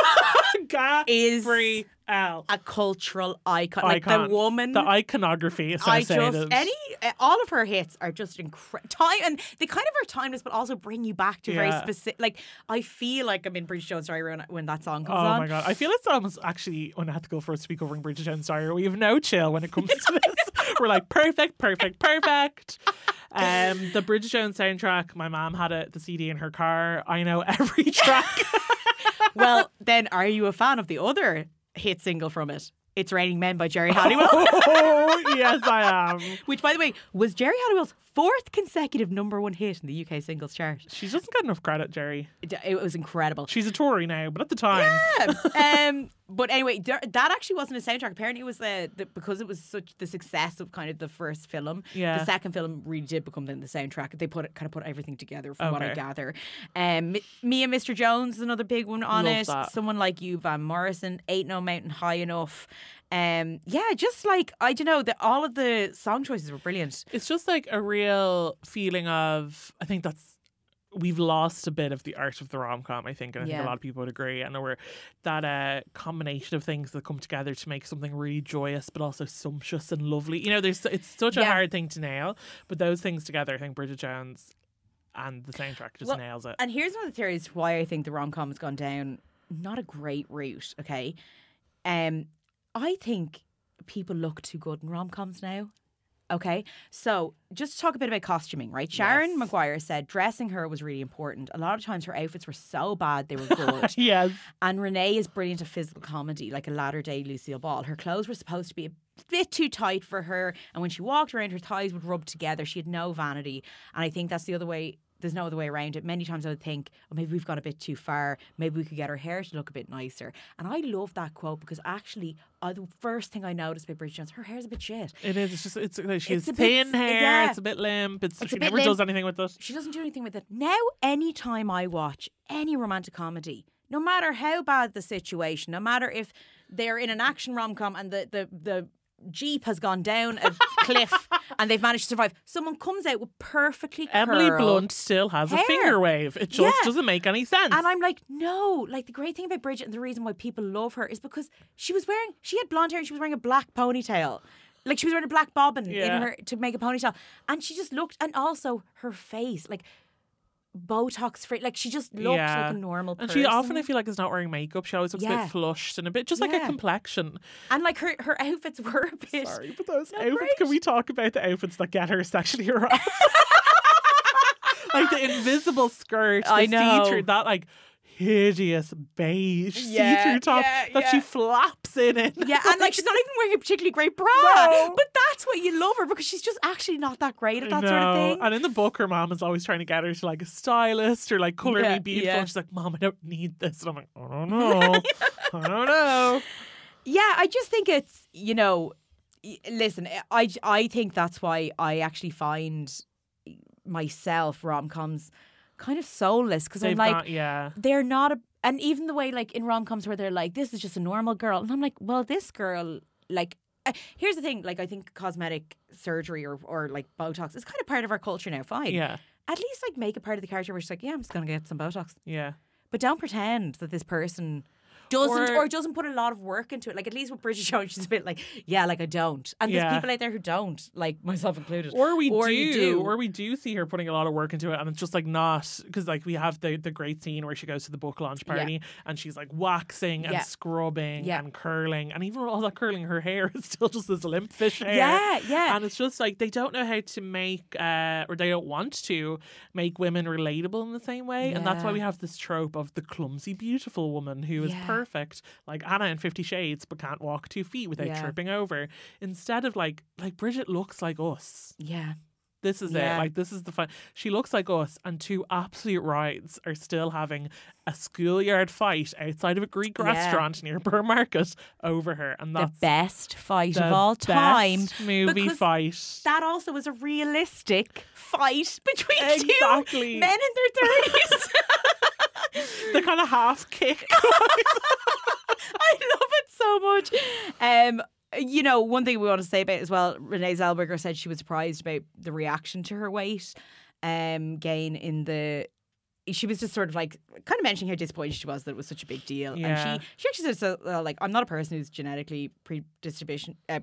Speaker 1: is
Speaker 2: Gabrielle.
Speaker 1: a cultural icon. Like
Speaker 2: Icon.
Speaker 1: the woman.
Speaker 2: The iconography
Speaker 1: I
Speaker 2: associated.
Speaker 1: just any uh, all of her hits are just incredible. Time and they kind of are timeless, but also bring you back to very
Speaker 2: Yeah.
Speaker 1: specific. Like I feel like I'm in Bridget Jones' Diary when, when that song comes
Speaker 2: Oh
Speaker 1: on.
Speaker 2: my god! I feel it's almost actually unethical for us to be covering Bridget Jones' Diary. We have no chill when it comes to this. We're like perfect, perfect, perfect. Um, the Bridget Jones soundtrack. My mom had it, the C D in her car. I know every track.
Speaker 1: Well, then, are you a fan of the other hit single from it? It's Raining Men by Jerry Halliwell.
Speaker 2: Oh yes, I am.
Speaker 1: Which, by the way, was Jerry Halliwell's fourth consecutive number one hit in the U K singles chart.
Speaker 2: She doesn't get enough credit, Jerry.
Speaker 1: It, it was incredible.
Speaker 2: She's a Tory now, but at the time,
Speaker 1: Yeah. um, but anyway, there, that actually wasn't a soundtrack. Apparently, it was the, the because it was such the success of kind of the first film.
Speaker 2: Yeah.
Speaker 1: The second film really did become then the soundtrack. They put it kind of put everything together, from what I
Speaker 2: Okay.
Speaker 1: gather. Um, Mi- Me and Mister Jones is another big one on
Speaker 2: Love
Speaker 1: it.
Speaker 2: that.
Speaker 1: Someone Like You, Van Morrison, Ain't No Mountain High Enough. Um, yeah, just like I don't know, the, all of the song choices were brilliant.
Speaker 2: it's just like a real feeling of. I think that's. We've lost a bit of the art of the rom com, I think, and I think
Speaker 1: Yeah.
Speaker 2: a lot of people would agree. And we're that uh, combination of things that come together to make something really joyous, but also sumptuous and lovely. You know, there's it's such a
Speaker 1: Yeah.
Speaker 2: hard thing to nail, but those things together, I think Bridget Jones and the soundtrack just
Speaker 1: Well,
Speaker 2: nails it.
Speaker 1: And here's one of the theories why I think the rom com has gone down not a great route. Okay, um, I think people look too good in rom coms now. Okay, so just to talk a bit about costuming, right? Sharon
Speaker 2: Yes.
Speaker 1: Maguire said dressing her was really important. A lot of times her outfits were so bad they were good.
Speaker 2: Yes.
Speaker 1: And Renee is brilliant at physical comedy, like a latter day Lucille Ball. Her clothes were supposed to be a bit too tight for her, and when she walked around, her thighs would rub together. She had no vanity, and I think that's the other way. There's no other way around it. Many times I would think, oh, maybe we've gone a bit too far. Maybe we could get her hair to look a bit nicer. And I love that quote because actually, uh, the first thing I noticed about Bridget Jones, her hair's a bit shit.
Speaker 2: It is. It's just. It's. Like, she
Speaker 1: It's
Speaker 2: has
Speaker 1: a bit-
Speaker 2: thin hair.
Speaker 1: yeah.
Speaker 2: It's a bit limp. It's.
Speaker 1: It's
Speaker 2: she
Speaker 1: a bit
Speaker 2: never
Speaker 1: limp.
Speaker 2: does anything with it.
Speaker 1: She doesn't do anything with it. Now, anytime I watch any romantic comedy, no matter how bad the situation, no matter if they're in an action rom-com and the, the, the Jeep has gone down a cliff and they've managed to survive, someone comes out with perfectly
Speaker 2: Emily
Speaker 1: curled
Speaker 2: Blunt still has a
Speaker 1: hair.
Speaker 2: finger wave. It just
Speaker 1: Yeah.
Speaker 2: doesn't make any sense.
Speaker 1: And I'm like, no. Like, the great thing about Bridget and the reason why people love her is because she was wearing, she had blonde hair and she was wearing a black ponytail. Like, she was wearing a black bobbin
Speaker 2: Yeah.
Speaker 1: in her to make a ponytail. And she just looked, and also her face, like, Botox free. Like, she just looked
Speaker 2: Yeah.
Speaker 1: like a normal
Speaker 2: And
Speaker 1: person.
Speaker 2: she often, I feel like, is not wearing makeup. She always looks a
Speaker 1: Yeah.
Speaker 2: bit flushed and a bit just like a
Speaker 1: Yeah.
Speaker 2: complexion.
Speaker 1: And, like, her, her outfits were a bit...
Speaker 2: Sorry, but those
Speaker 1: Not
Speaker 2: outfits.
Speaker 1: great.
Speaker 2: Can we talk about the outfits that get her sexually harassed? Like the invisible skirt, the
Speaker 1: I know.
Speaker 2: see-through, that like hideous beige
Speaker 1: Yeah,
Speaker 2: see-through top
Speaker 1: yeah,
Speaker 2: that she
Speaker 1: yeah.
Speaker 2: flaps in it.
Speaker 1: Yeah, and like she's not even wearing a particularly great bra.
Speaker 2: No.
Speaker 1: But that's what you love her because she's just actually not that great at that
Speaker 2: I
Speaker 1: sort of
Speaker 2: know.
Speaker 1: thing.
Speaker 2: And in the book, her mom is always trying to get her to like a stylist or like colour
Speaker 1: Yeah,
Speaker 2: me beautiful.
Speaker 1: yeah.
Speaker 2: And she's like, Mom, I don't need this. And I'm like, I don't know. I don't know.
Speaker 1: Yeah, I just think it's, you know, y- listen, I, I think that's why I actually find myself rom-coms kind of soulless because I'm
Speaker 2: They've
Speaker 1: like,
Speaker 2: got, yeah.
Speaker 1: they're not a, and even the way like in rom-coms where they're like, this is just a normal girl. And I'm like, well, this girl, like, uh, here's the thing, like I think cosmetic surgery or, or like Botox is kind of part of our culture now, fine.
Speaker 2: Yeah.
Speaker 1: At least like make a part of the character where she's like, yeah, I'm just going to get some Botox.
Speaker 2: Yeah.
Speaker 1: But don't pretend that this person doesn't
Speaker 2: Or-
Speaker 1: or, doesn't put a lot of work into it. Like at least with Bridget Jones, she's a bit like, yeah, like I don't. And
Speaker 2: Yeah.
Speaker 1: there's people out there who don't, like myself included.
Speaker 2: Or we
Speaker 1: or
Speaker 2: do,
Speaker 1: you do.
Speaker 2: or we do see her putting a lot of work into it, and it's just like not because like we have the the great scene where she goes to the book launch party and she's like waxing and
Speaker 1: Yeah.
Speaker 2: scrubbing
Speaker 1: Yeah.
Speaker 2: and curling, and even all that curling, her hair is still just this limp fish hair.
Speaker 1: Yeah, yeah.
Speaker 2: And it's just like they don't know how to make, uh, or they don't want to make women relatable in the same way, and that's why
Speaker 1: Yeah.
Speaker 2: we have this trope of the clumsy, beautiful woman who is
Speaker 1: Yeah.
Speaker 2: perfect, like Anna in Fifty Shades, but can't walk two feet without
Speaker 1: Yeah.
Speaker 2: tripping over. Instead of like, like Bridget looks like us.
Speaker 1: Yeah.
Speaker 2: This is
Speaker 1: Yeah.
Speaker 2: it. Like, this is the fun. She looks like us, and two absolute rides are still having a schoolyard fight outside of a Greek
Speaker 1: Yeah.
Speaker 2: restaurant near Burr Market over her. And
Speaker 1: The
Speaker 2: that's
Speaker 1: best fight
Speaker 2: the
Speaker 1: of all time.
Speaker 2: best movie
Speaker 1: because
Speaker 2: fight.
Speaker 1: That also was a realistic fight between
Speaker 2: Exactly.
Speaker 1: two men in their thirties.
Speaker 2: The kind of half kick.
Speaker 1: I love it so much. Um, you know, one thing we want to say about it as well, Renee Zellweger said she was surprised about the reaction to her weight um, gain in the... She was just sort of like, kind of mentioning how disappointed she was that it was such a big deal.
Speaker 2: Yeah.
Speaker 1: And she, she actually said, so, uh, like, I'm not a person who's genetically predisposition, uh,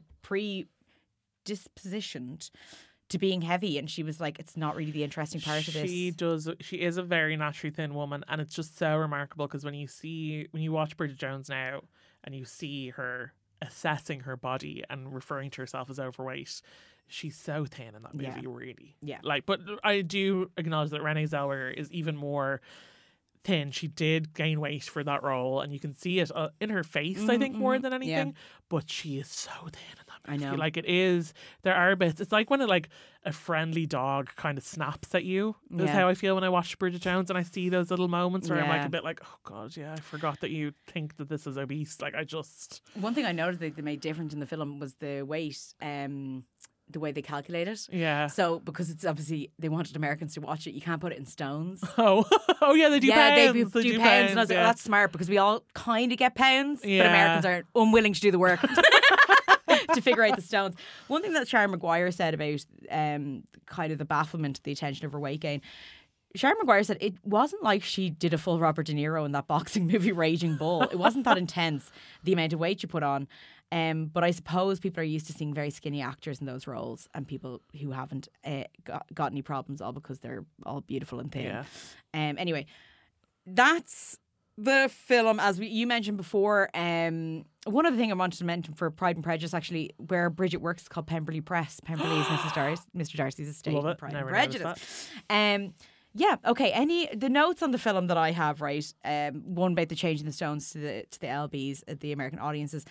Speaker 1: predispositioned to being heavy. And she was like, it's not really the interesting part of this.
Speaker 2: She does. She is a very naturally thin woman, and it's just so remarkable because when you see when you watch Bridget Jones now, and you see her assessing her body and referring to herself as overweight, she's so thin in that movie.
Speaker 1: Yeah.
Speaker 2: Really,
Speaker 1: Yeah.
Speaker 2: Like, but I do acknowledge that Renee Zellweger is even more thin. She did gain weight for that role, and you can see it uh, in her face. I think more than anything.
Speaker 1: Yeah.
Speaker 2: But she is so thin in that
Speaker 1: I
Speaker 2: movie.
Speaker 1: know.
Speaker 2: Like, it is. There are bits. It's like when a, like a friendly dog kind of snaps at you. Is
Speaker 1: Yeah.
Speaker 2: how I feel when I watch Bridget Jones, and I see those little moments where I'm like
Speaker 1: Yeah.
Speaker 2: a bit like, oh god, yeah, I forgot that you think that this is obese. Like, I just
Speaker 1: One thing I noticed that they made different in the film was the weight, um, the way they calculate it.
Speaker 2: yeah.
Speaker 1: So because it's obviously they wanted Americans to watch it, you can't put it in stones.
Speaker 2: Oh, oh yeah, they do
Speaker 1: yeah,
Speaker 2: pounds.
Speaker 1: they do, do pounds, and I was like,
Speaker 2: yeah.
Speaker 1: oh, that's smart because we all kind of get pounds,
Speaker 2: Yeah.
Speaker 1: but Americans are unwilling to do the work to figure out the stones. One thing that Sharon Maguire said about um, kind of the bafflement, the attention of her weight gain. Sharon Maguire said it wasn't like she did a full Robert De Niro in that boxing movie Raging Bull. It wasn't that intense, the amount of weight you put on. Um, but I suppose people are used to seeing very skinny actors in those roles, and people who haven't uh, got, got any problems all because they're all beautiful and thin.
Speaker 2: Yeah.
Speaker 1: Um, anyway, that's the film, as we, you mentioned before. Um, one other thing I wanted to mention for Pride and Prejudice, actually, where Bridget works, is called Pemberley Press. Pemberley is Missus Darcy, Mister Darcy's estate
Speaker 2: Love
Speaker 1: in
Speaker 2: it.
Speaker 1: Pride
Speaker 2: Never
Speaker 1: and
Speaker 2: noticed
Speaker 1: Prejudice. Um, yeah, okay. Any the notes on the film that I have, right? Um, one about the changing the stones to the to the L Bs, uh, the American audiences.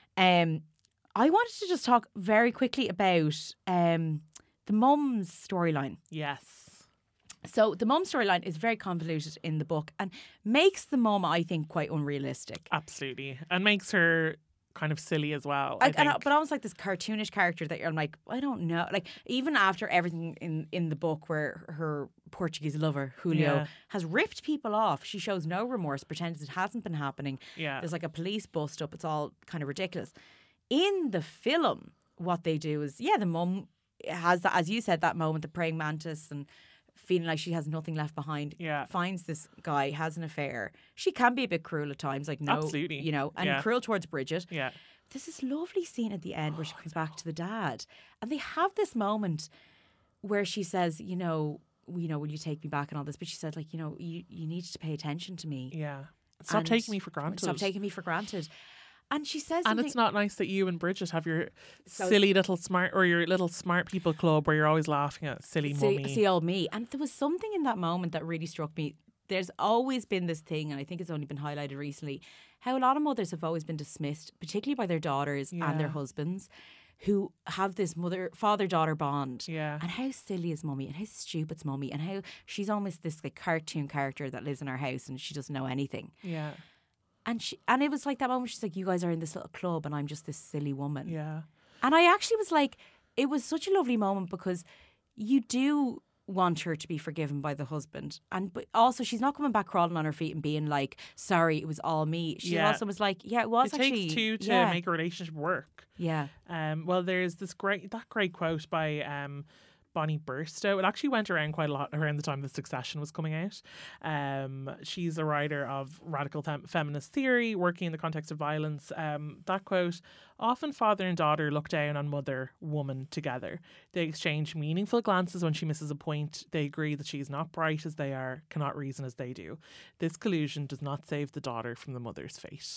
Speaker 1: Um, I wanted to just talk very quickly about um the mum's storyline.
Speaker 2: Yes.
Speaker 1: So the mum storyline is very convoluted in the book and makes the mum, I think, quite unrealistic.
Speaker 2: Absolutely, and makes her kind of silly as well.
Speaker 1: I,
Speaker 2: I
Speaker 1: and
Speaker 2: think.
Speaker 1: I- but almost like this cartoonish character that you're like, I don't know. Like, even after everything in, in the book where her Portuguese lover, Julio,
Speaker 2: Yeah.
Speaker 1: has ripped people off, she shows no remorse, pretends it hasn't been happening.
Speaker 2: Yeah.
Speaker 1: There's like a police bust up. It's all kind of ridiculous. In the film, what they do is, yeah, the mum has that, as you said, that moment, the praying mantis and feeling like she has nothing left behind.
Speaker 2: Yeah.
Speaker 1: Finds this guy, has an affair. She can be a bit cruel at times, like no,
Speaker 2: Absolutely.
Speaker 1: you know, and
Speaker 2: Yeah.
Speaker 1: cruel towards Bridget.
Speaker 2: Yeah.
Speaker 1: There's this lovely scene at the end where she comes back to the dad, and they have this moment where she says, you know, you know, will you take me back and all this? But she said, like, you know, you, you need to pay attention to me.
Speaker 2: Yeah. Stop
Speaker 1: And
Speaker 2: taking me for granted.
Speaker 1: Stop taking me for granted. And she says
Speaker 2: And
Speaker 1: something.
Speaker 2: it's not nice that you and Bridget have your
Speaker 1: So-
Speaker 2: silly little smart or your little smart people club where you're always laughing at silly
Speaker 1: see,
Speaker 2: mummy.
Speaker 1: see old me. And there was something in that moment that really struck me. There's always been this thing, and I think it's only been highlighted recently, how a lot of mothers have always been dismissed, particularly by their daughters and their
Speaker 2: Yeah.
Speaker 1: husbands, who have this mother father daughter bond.
Speaker 2: Yeah.
Speaker 1: And how silly is mummy, and how stupid's mummy, and how she's almost this like cartoon character that lives in our house and she doesn't know anything.
Speaker 2: Yeah.
Speaker 1: And she and it was like that moment. She's like, "You guys are in this little club, and I'm just this silly woman."
Speaker 2: Yeah.
Speaker 1: And I actually was like, it was such a lovely moment because you do want her to be forgiven by the husband, and but also she's not coming back crawling on her feet and being like, "Sorry, it was all me." She
Speaker 2: Yeah.
Speaker 1: also was like, "Yeah, it was
Speaker 2: It
Speaker 1: actually."
Speaker 2: takes two to
Speaker 1: yeah,
Speaker 2: make a relationship work.
Speaker 1: yeah,
Speaker 2: Um, well, there's this great that great quote by um, Bonnie Burstow. It actually went around quite a lot around the time the Succession was coming out. Um, she's a writer of radical fem- feminist theory, working in the context of violence. Um, that quote, often father and daughter look down on mother, woman together. They exchange meaningful glances when she misses a point. They agree that she is not bright as they are, cannot reason as they do. This collusion does not save the daughter from the mother's fate.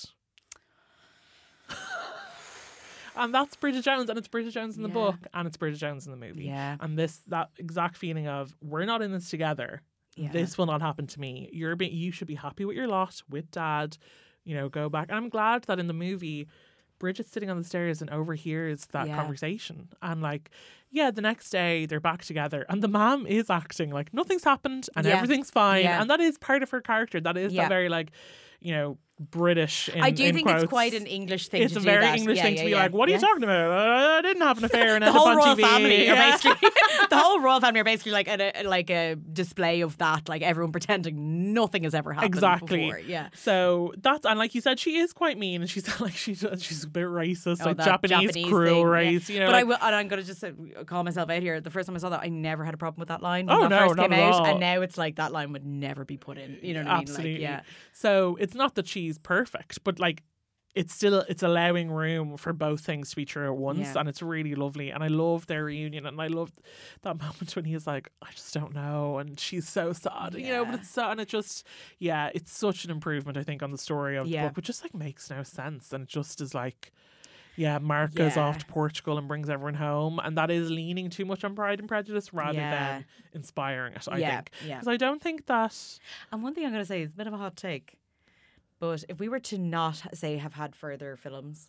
Speaker 2: And that's Bridget Jones, and it's Bridget Jones in the
Speaker 1: Yeah.
Speaker 2: book, and it's Bridget Jones in the movie.
Speaker 1: Yeah.
Speaker 2: And this, that exact feeling of, we're not in this together.
Speaker 1: Yeah.
Speaker 2: This will not happen to me. You're be- you should be happy with your lot, with dad, you know, go back. And I'm glad that in the movie, Bridget's sitting on the stairs and overhears that
Speaker 1: Yeah.
Speaker 2: conversation. And like, yeah, the next day they're back together, and the mom is acting like nothing's happened and
Speaker 1: Yeah.
Speaker 2: everything's fine.
Speaker 1: Yeah.
Speaker 2: And that is part of her character. That is
Speaker 1: Yeah.
Speaker 2: that very like, you know, British. In,
Speaker 1: I do
Speaker 2: in
Speaker 1: think
Speaker 2: quotes.
Speaker 1: it's quite an English thing
Speaker 2: It's
Speaker 1: to
Speaker 2: a
Speaker 1: do
Speaker 2: very
Speaker 1: that.
Speaker 2: English
Speaker 1: Yeah,
Speaker 2: thing
Speaker 1: yeah,
Speaker 2: to be
Speaker 1: yeah.
Speaker 2: like, what are
Speaker 1: Yeah.
Speaker 2: you talking about? Uh, I didn't have an affair and
Speaker 1: The
Speaker 2: ended
Speaker 1: whole
Speaker 2: up on
Speaker 1: royal
Speaker 2: T V.
Speaker 1: family are
Speaker 2: Yeah.
Speaker 1: basically the whole royal family are basically like a, like a display of that, like everyone pretending nothing has ever happened
Speaker 2: Exactly.
Speaker 1: before. Yeah.
Speaker 2: So that's, and like you said, she is quite mean, and she's like she's she's a bit racist,
Speaker 1: Oh,
Speaker 2: like
Speaker 1: that
Speaker 2: Japanese,
Speaker 1: Japanese
Speaker 2: cruel
Speaker 1: thing, yeah.
Speaker 2: race. You know,
Speaker 1: But
Speaker 2: like,
Speaker 1: I will, and I'm going to just uh, call myself out here. The first time I saw that, I never had a problem with that line when
Speaker 2: Oh,
Speaker 1: that
Speaker 2: no,
Speaker 1: first
Speaker 2: not
Speaker 1: came
Speaker 2: at
Speaker 1: out.
Speaker 2: all.
Speaker 1: And now it's like that line would never be put in. You know what I mean?
Speaker 2: absolutely.
Speaker 1: Like, yeah.
Speaker 2: So it's not that she's perfect, but like, it's still it's allowing room for both things to be true at once,
Speaker 1: Yeah.
Speaker 2: and it's really lovely. And I love their reunion, and I loved that moment when he's like, I just don't know, and she's so sad, you know. But
Speaker 1: Yeah.
Speaker 2: it's so, and it just, yeah, it's such an improvement, I think, on the story of
Speaker 1: Yeah.
Speaker 2: the book, which just like makes no sense, and it just is like, yeah, Mark goes
Speaker 1: Yeah.
Speaker 2: off to Portugal and brings everyone home, and that is leaning too much on Pride and Prejudice rather
Speaker 1: Yeah.
Speaker 2: than inspiring it. I
Speaker 1: Yeah,
Speaker 2: think,
Speaker 1: yeah.
Speaker 2: because I don't think that.
Speaker 1: And one thing I'm going to say is a bit of a hot take. But if we were to not, say, have had further films,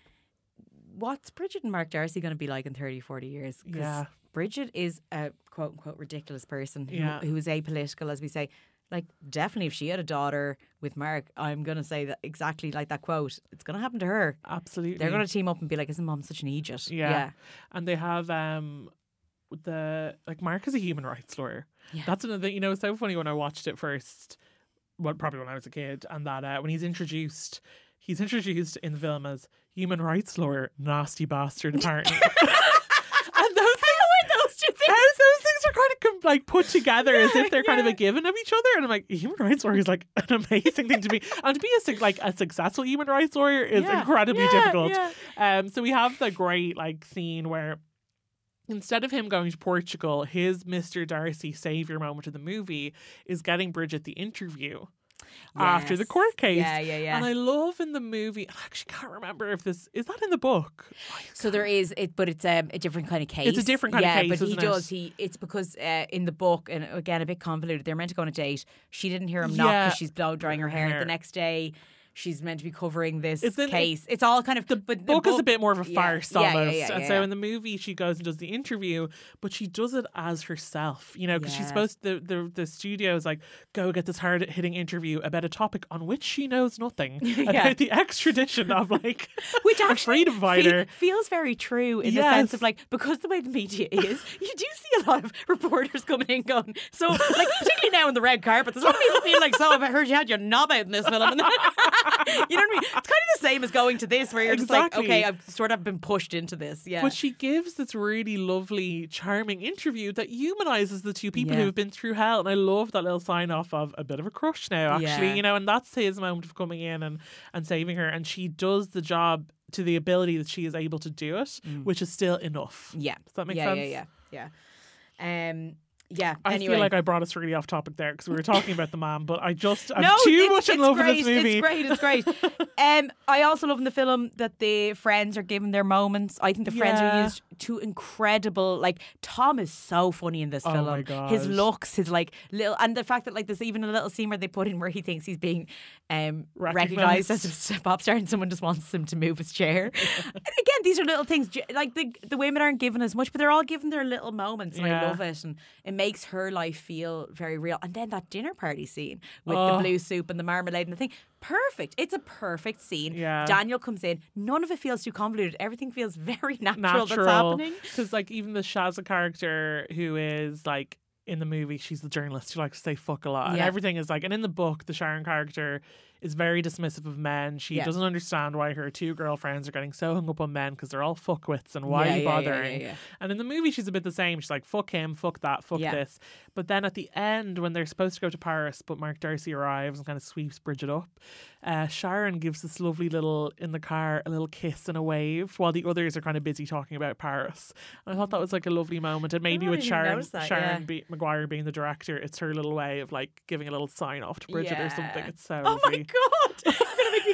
Speaker 1: what's Bridget and Mark Darcy going to be like in thirty, forty years? 'Cause
Speaker 2: Yeah.
Speaker 1: Bridget is a quote unquote ridiculous person who,
Speaker 2: Yeah.
Speaker 1: who is apolitical, as we say. Like, definitely, if she had a daughter with Mark, I'm going to say that exactly like that quote. It's going to happen to her.
Speaker 2: Absolutely,
Speaker 1: They're going to team up and be like, isn't mom such an idiot?
Speaker 2: Yeah.
Speaker 1: Yeah.
Speaker 2: And they have um the like Mark is a human rights lawyer.
Speaker 1: Yeah.
Speaker 2: That's another thing, you know, it's so funny when I watched it first, well, probably when I was a kid, and that uh, when he's introduced he's introduced in the film as human rights lawyer, nasty bastard apparently. And those things,
Speaker 1: those two things?
Speaker 2: how those things are kind of com- like put together as if they're kind of a given of each other, and I'm like, human rights lawyer is like an amazing thing to be, and to be a suc- like a successful human rights lawyer is
Speaker 1: Yeah.
Speaker 2: incredibly
Speaker 1: Yeah,
Speaker 2: difficult.
Speaker 1: yeah.
Speaker 2: Um, so we have the great like scene where instead of him going to Portugal, his Mister Darcy savior moment of the movie is getting Bridget the interview after the
Speaker 1: Yes.
Speaker 2: court case.
Speaker 1: Yeah, yeah, yeah.
Speaker 2: And I love in the movie, I actually can't remember if this is that in the book.
Speaker 1: So there is it, but it's um, a different kind of case.
Speaker 2: It's a different kind of
Speaker 1: yeah,
Speaker 2: case,
Speaker 1: but he
Speaker 2: isn't it?
Speaker 1: does. He it's because uh, in the book, and again a bit convoluted. They're meant to go on a date. She didn't hear him knock
Speaker 2: Yeah.
Speaker 1: because she's blow drying her hair.
Speaker 2: Hair.
Speaker 1: The next day, she's meant to be covering this
Speaker 2: It's in-
Speaker 1: case. It's all kind of
Speaker 2: The
Speaker 1: but
Speaker 2: book is a bit more of a
Speaker 1: yeah,
Speaker 2: farce
Speaker 1: yeah, yeah,
Speaker 2: almost.
Speaker 1: yeah,
Speaker 2: and
Speaker 1: yeah,
Speaker 2: so
Speaker 1: yeah.
Speaker 2: in the movie she goes and does the interview, but she does it as herself, you know, because she's
Speaker 1: Yeah.
Speaker 2: supposed to, the, the the studio is like, go get this hard hitting interview about a topic on which she knows nothing.
Speaker 1: Yeah.
Speaker 2: About the extradition of like
Speaker 1: Which
Speaker 2: a
Speaker 1: actually
Speaker 2: freedom
Speaker 1: fe-
Speaker 2: fighter.
Speaker 1: feels very true in the sense
Speaker 2: Yes.
Speaker 1: of like, because the way the media is, you do see a lot of reporters coming in going, so like particularly now on the red carpet, there's a lot of people being like, so I've heard you had your knob out in this film. And then, you know what I mean? It's kind of the same as going to this where you're just
Speaker 2: Exactly.
Speaker 1: like, okay, I've sort of been pushed into this. Yeah.
Speaker 2: But she gives this really lovely, charming interview that humanizes the two people
Speaker 1: Yeah.
Speaker 2: who have been through hell. And I love that little sign off of a bit of a crush now, actually,
Speaker 1: Yeah.
Speaker 2: you know, and that's his moment of coming in and, and saving her. And she does the job to the ability that she is able to do it, which is still enough.
Speaker 1: yeah.
Speaker 2: Does that make
Speaker 1: yeah,
Speaker 2: sense?
Speaker 1: Yeah, yeah, yeah. Um, yeah.
Speaker 2: I
Speaker 1: anyway.
Speaker 2: feel like I brought us really off topic there because we were talking about the man, but I just, I'm
Speaker 1: No,
Speaker 2: too
Speaker 1: it's,
Speaker 2: much in
Speaker 1: it's
Speaker 2: love
Speaker 1: great,
Speaker 2: with this movie.
Speaker 1: It's great. It's great. um, I also love in the film that the friends are given their moments. I think the friends
Speaker 2: Yeah.
Speaker 1: are used to incredible. Like Tom is so funny in this
Speaker 2: Oh
Speaker 1: film.
Speaker 2: my God.
Speaker 1: His looks, his like little, and the fact that like there's even a little scene where they put in where he thinks he's being um,
Speaker 2: Recognised.
Speaker 1: recognized as a pop star, and someone just wants him to move his chair. And again, these are little things. J- Like the the women aren't given as much, but they're all given their little moments, and I
Speaker 2: Yeah.
Speaker 1: love it. And it makes her life feel very real. And then that dinner party scene with
Speaker 2: Oh.
Speaker 1: the blue soup and the marmalade and the thing. Perfect. It's a perfect scene.
Speaker 2: Yeah.
Speaker 1: Daniel comes in. None of it feels too convoluted. Everything feels very natural,
Speaker 2: Natural.
Speaker 1: that's happening.
Speaker 2: Because, like, even the Shazza character who is, like, in the movie, she's the journalist who likes to say fuck a lot. And
Speaker 1: Yeah.
Speaker 2: everything is like, and in the book, the Sharon character is very dismissive of men. She
Speaker 1: Yeah.
Speaker 2: doesn't understand why her two girlfriends are getting so hung up on men because they're all fuckwits and why
Speaker 1: Yeah,
Speaker 2: are you
Speaker 1: yeah, yeah,
Speaker 2: bothering?
Speaker 1: yeah, yeah.
Speaker 2: And in the movie, she's a bit the same. She's like, fuck him, fuck that, fuck
Speaker 1: Yeah.
Speaker 2: this. But then at the end, when they're supposed to go to Paris, but Mark Darcy arrives and kind of sweeps Bridget up, uh, Sharon gives this lovely little, in the car, a little kiss and a wave while the others are kind of busy talking about Paris. And I thought that was like a lovely moment. And maybe
Speaker 1: Oh, I
Speaker 2: with
Speaker 1: didn't
Speaker 2: Sharon,
Speaker 1: notice that,
Speaker 2: Sharon
Speaker 1: yeah.
Speaker 2: be- Maguire being the director, it's her little way of like giving a little sign off to Bridget or something.
Speaker 1: Yeah.
Speaker 2: It's so
Speaker 1: Oh my
Speaker 2: lovely.
Speaker 1: god, you're gonna make me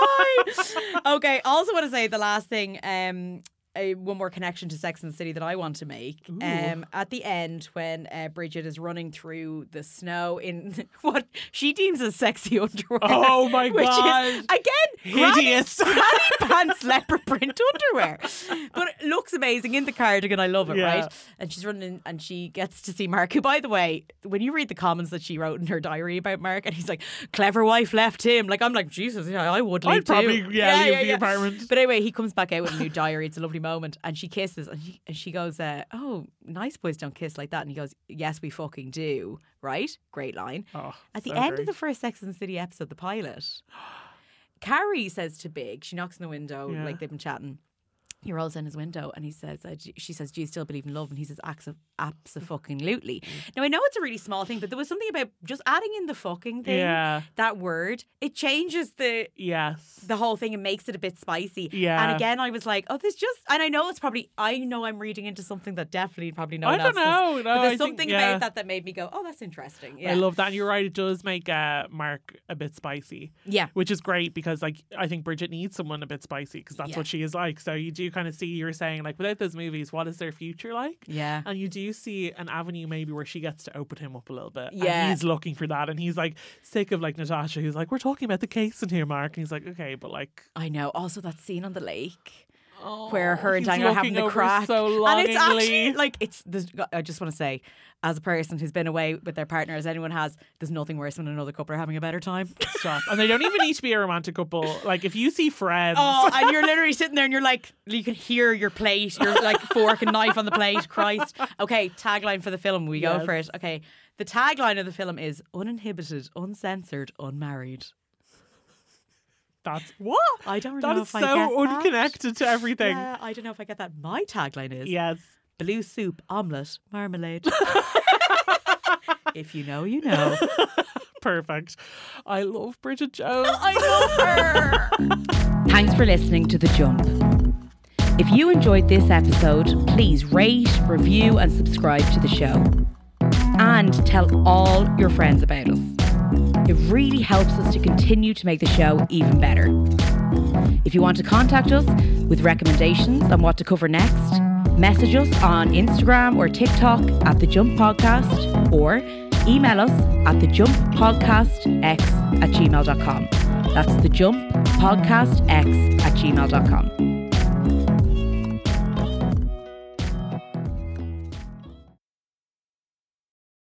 Speaker 1: cry. Okay, also want to say the last thing. Um, a, one more connection to Sex and the City that I want to make.
Speaker 2: Ooh.
Speaker 1: Um, at the end, when uh, Bridget is running through the snow in what she deems as sexy underwear.
Speaker 2: Oh my
Speaker 1: which
Speaker 2: God.
Speaker 1: Is, again, granny,
Speaker 2: Hideous.
Speaker 1: granny pants leopard print underwear, but it looks amazing in the cardigan. I love it,
Speaker 2: Yeah.
Speaker 1: right? And she's running, and she gets to see Mark. Who, by the way, when you read the comments that she wrote in her diary about Mark, and he's like, "Clever wife left him." Like I'm like, Jesus, yeah, I would leave
Speaker 2: I'd probably,
Speaker 1: too.
Speaker 2: yeah, leave the apartment.
Speaker 1: But anyway, he comes back out with a new diary. It's a lovely moment, and she kisses, and she, and she goes, uh, "Oh, nice boys don't kiss like that." And he goes, "Yes, we fucking do." Right? Great line.
Speaker 2: Oh,
Speaker 1: At the
Speaker 2: so
Speaker 1: end
Speaker 2: great.
Speaker 1: of the first Sex and the City episode, the pilot, Carrie says to Big, she knocks on the window,
Speaker 2: Yeah.
Speaker 1: like they've been chatting. He rolls down his window and he says, uh, d- she says, "Do you still believe in love?" And he says, "Abso-fucking-lutely." Now, I know it's a really small thing, but there was something about just adding in the fucking thing,
Speaker 2: Yeah.
Speaker 1: that word, it changes the
Speaker 2: Yes.
Speaker 1: the whole thing and makes it a bit spicy.
Speaker 2: Yeah.
Speaker 1: And again, I was like, oh, there's just, and I know it's probably, I know I'm reading into something that definitely probably no
Speaker 2: I
Speaker 1: one
Speaker 2: don't
Speaker 1: else does.
Speaker 2: know. No,
Speaker 1: But there's
Speaker 2: I
Speaker 1: something
Speaker 2: think, yeah.
Speaker 1: about that that made me go, oh, that's interesting. Yeah.
Speaker 2: I love that. And you're right, it does make uh, Mark a bit spicy.
Speaker 1: Yeah.
Speaker 2: Which is great because like I think Bridget needs someone a bit spicy because that's
Speaker 1: Yeah.
Speaker 2: what she is like. So you do kind of see, you're saying like without those movies, what is their future like?
Speaker 1: Yeah.
Speaker 2: And you do see an avenue maybe where she gets to open him up a little bit.
Speaker 1: Yeah.
Speaker 2: And he's looking for that. And he's like sick of like Natasha who's like, we're talking about the case in here, Mark. And he's like, okay, but like
Speaker 1: I know. Also, that scene on the lake.
Speaker 2: oh,
Speaker 1: Where her and
Speaker 2: he's
Speaker 1: Daniel are having
Speaker 2: looking
Speaker 1: the
Speaker 2: over
Speaker 1: crack,
Speaker 2: so
Speaker 1: and it's
Speaker 2: longingly.
Speaker 1: actually like it's. there's- I just want to say, as a person who's been away with their partner, as anyone has, there's nothing worse when another couple are having a better time.
Speaker 2: Stop. And they don't even need to be a romantic couple. Like if you see Friends.
Speaker 1: Oh, and you're literally sitting there, and you're like, you can hear your plate, your like fork and knife on the plate. Christ. Okay, tagline for the film. We go
Speaker 2: Yes.
Speaker 1: for it. Okay, the tagline of the film is uninhibited, uncensored, unmarried.
Speaker 2: That's what?
Speaker 1: I don't
Speaker 2: That
Speaker 1: know
Speaker 2: is
Speaker 1: if I
Speaker 2: so
Speaker 1: get that.
Speaker 2: unconnected to everything.
Speaker 1: Yeah, I don't know if I get that. My tagline is
Speaker 2: Yes.
Speaker 1: blue soup, omelette, marmalade. If you know, you know.
Speaker 2: Perfect. I love Bridget Jones.
Speaker 1: I love her. Thanks for listening to The Jump. If you enjoyed this episode, please rate, review, and subscribe to the show. And tell all your friends about us. It really helps us to continue to make the show even better. If you want to contact us with recommendations on what to cover next, message us on Instagram or TikTok at The Jump Podcast, or email us at thejumppodcastx at gmail dot com. That's thejumppodcastx at gmail dot com.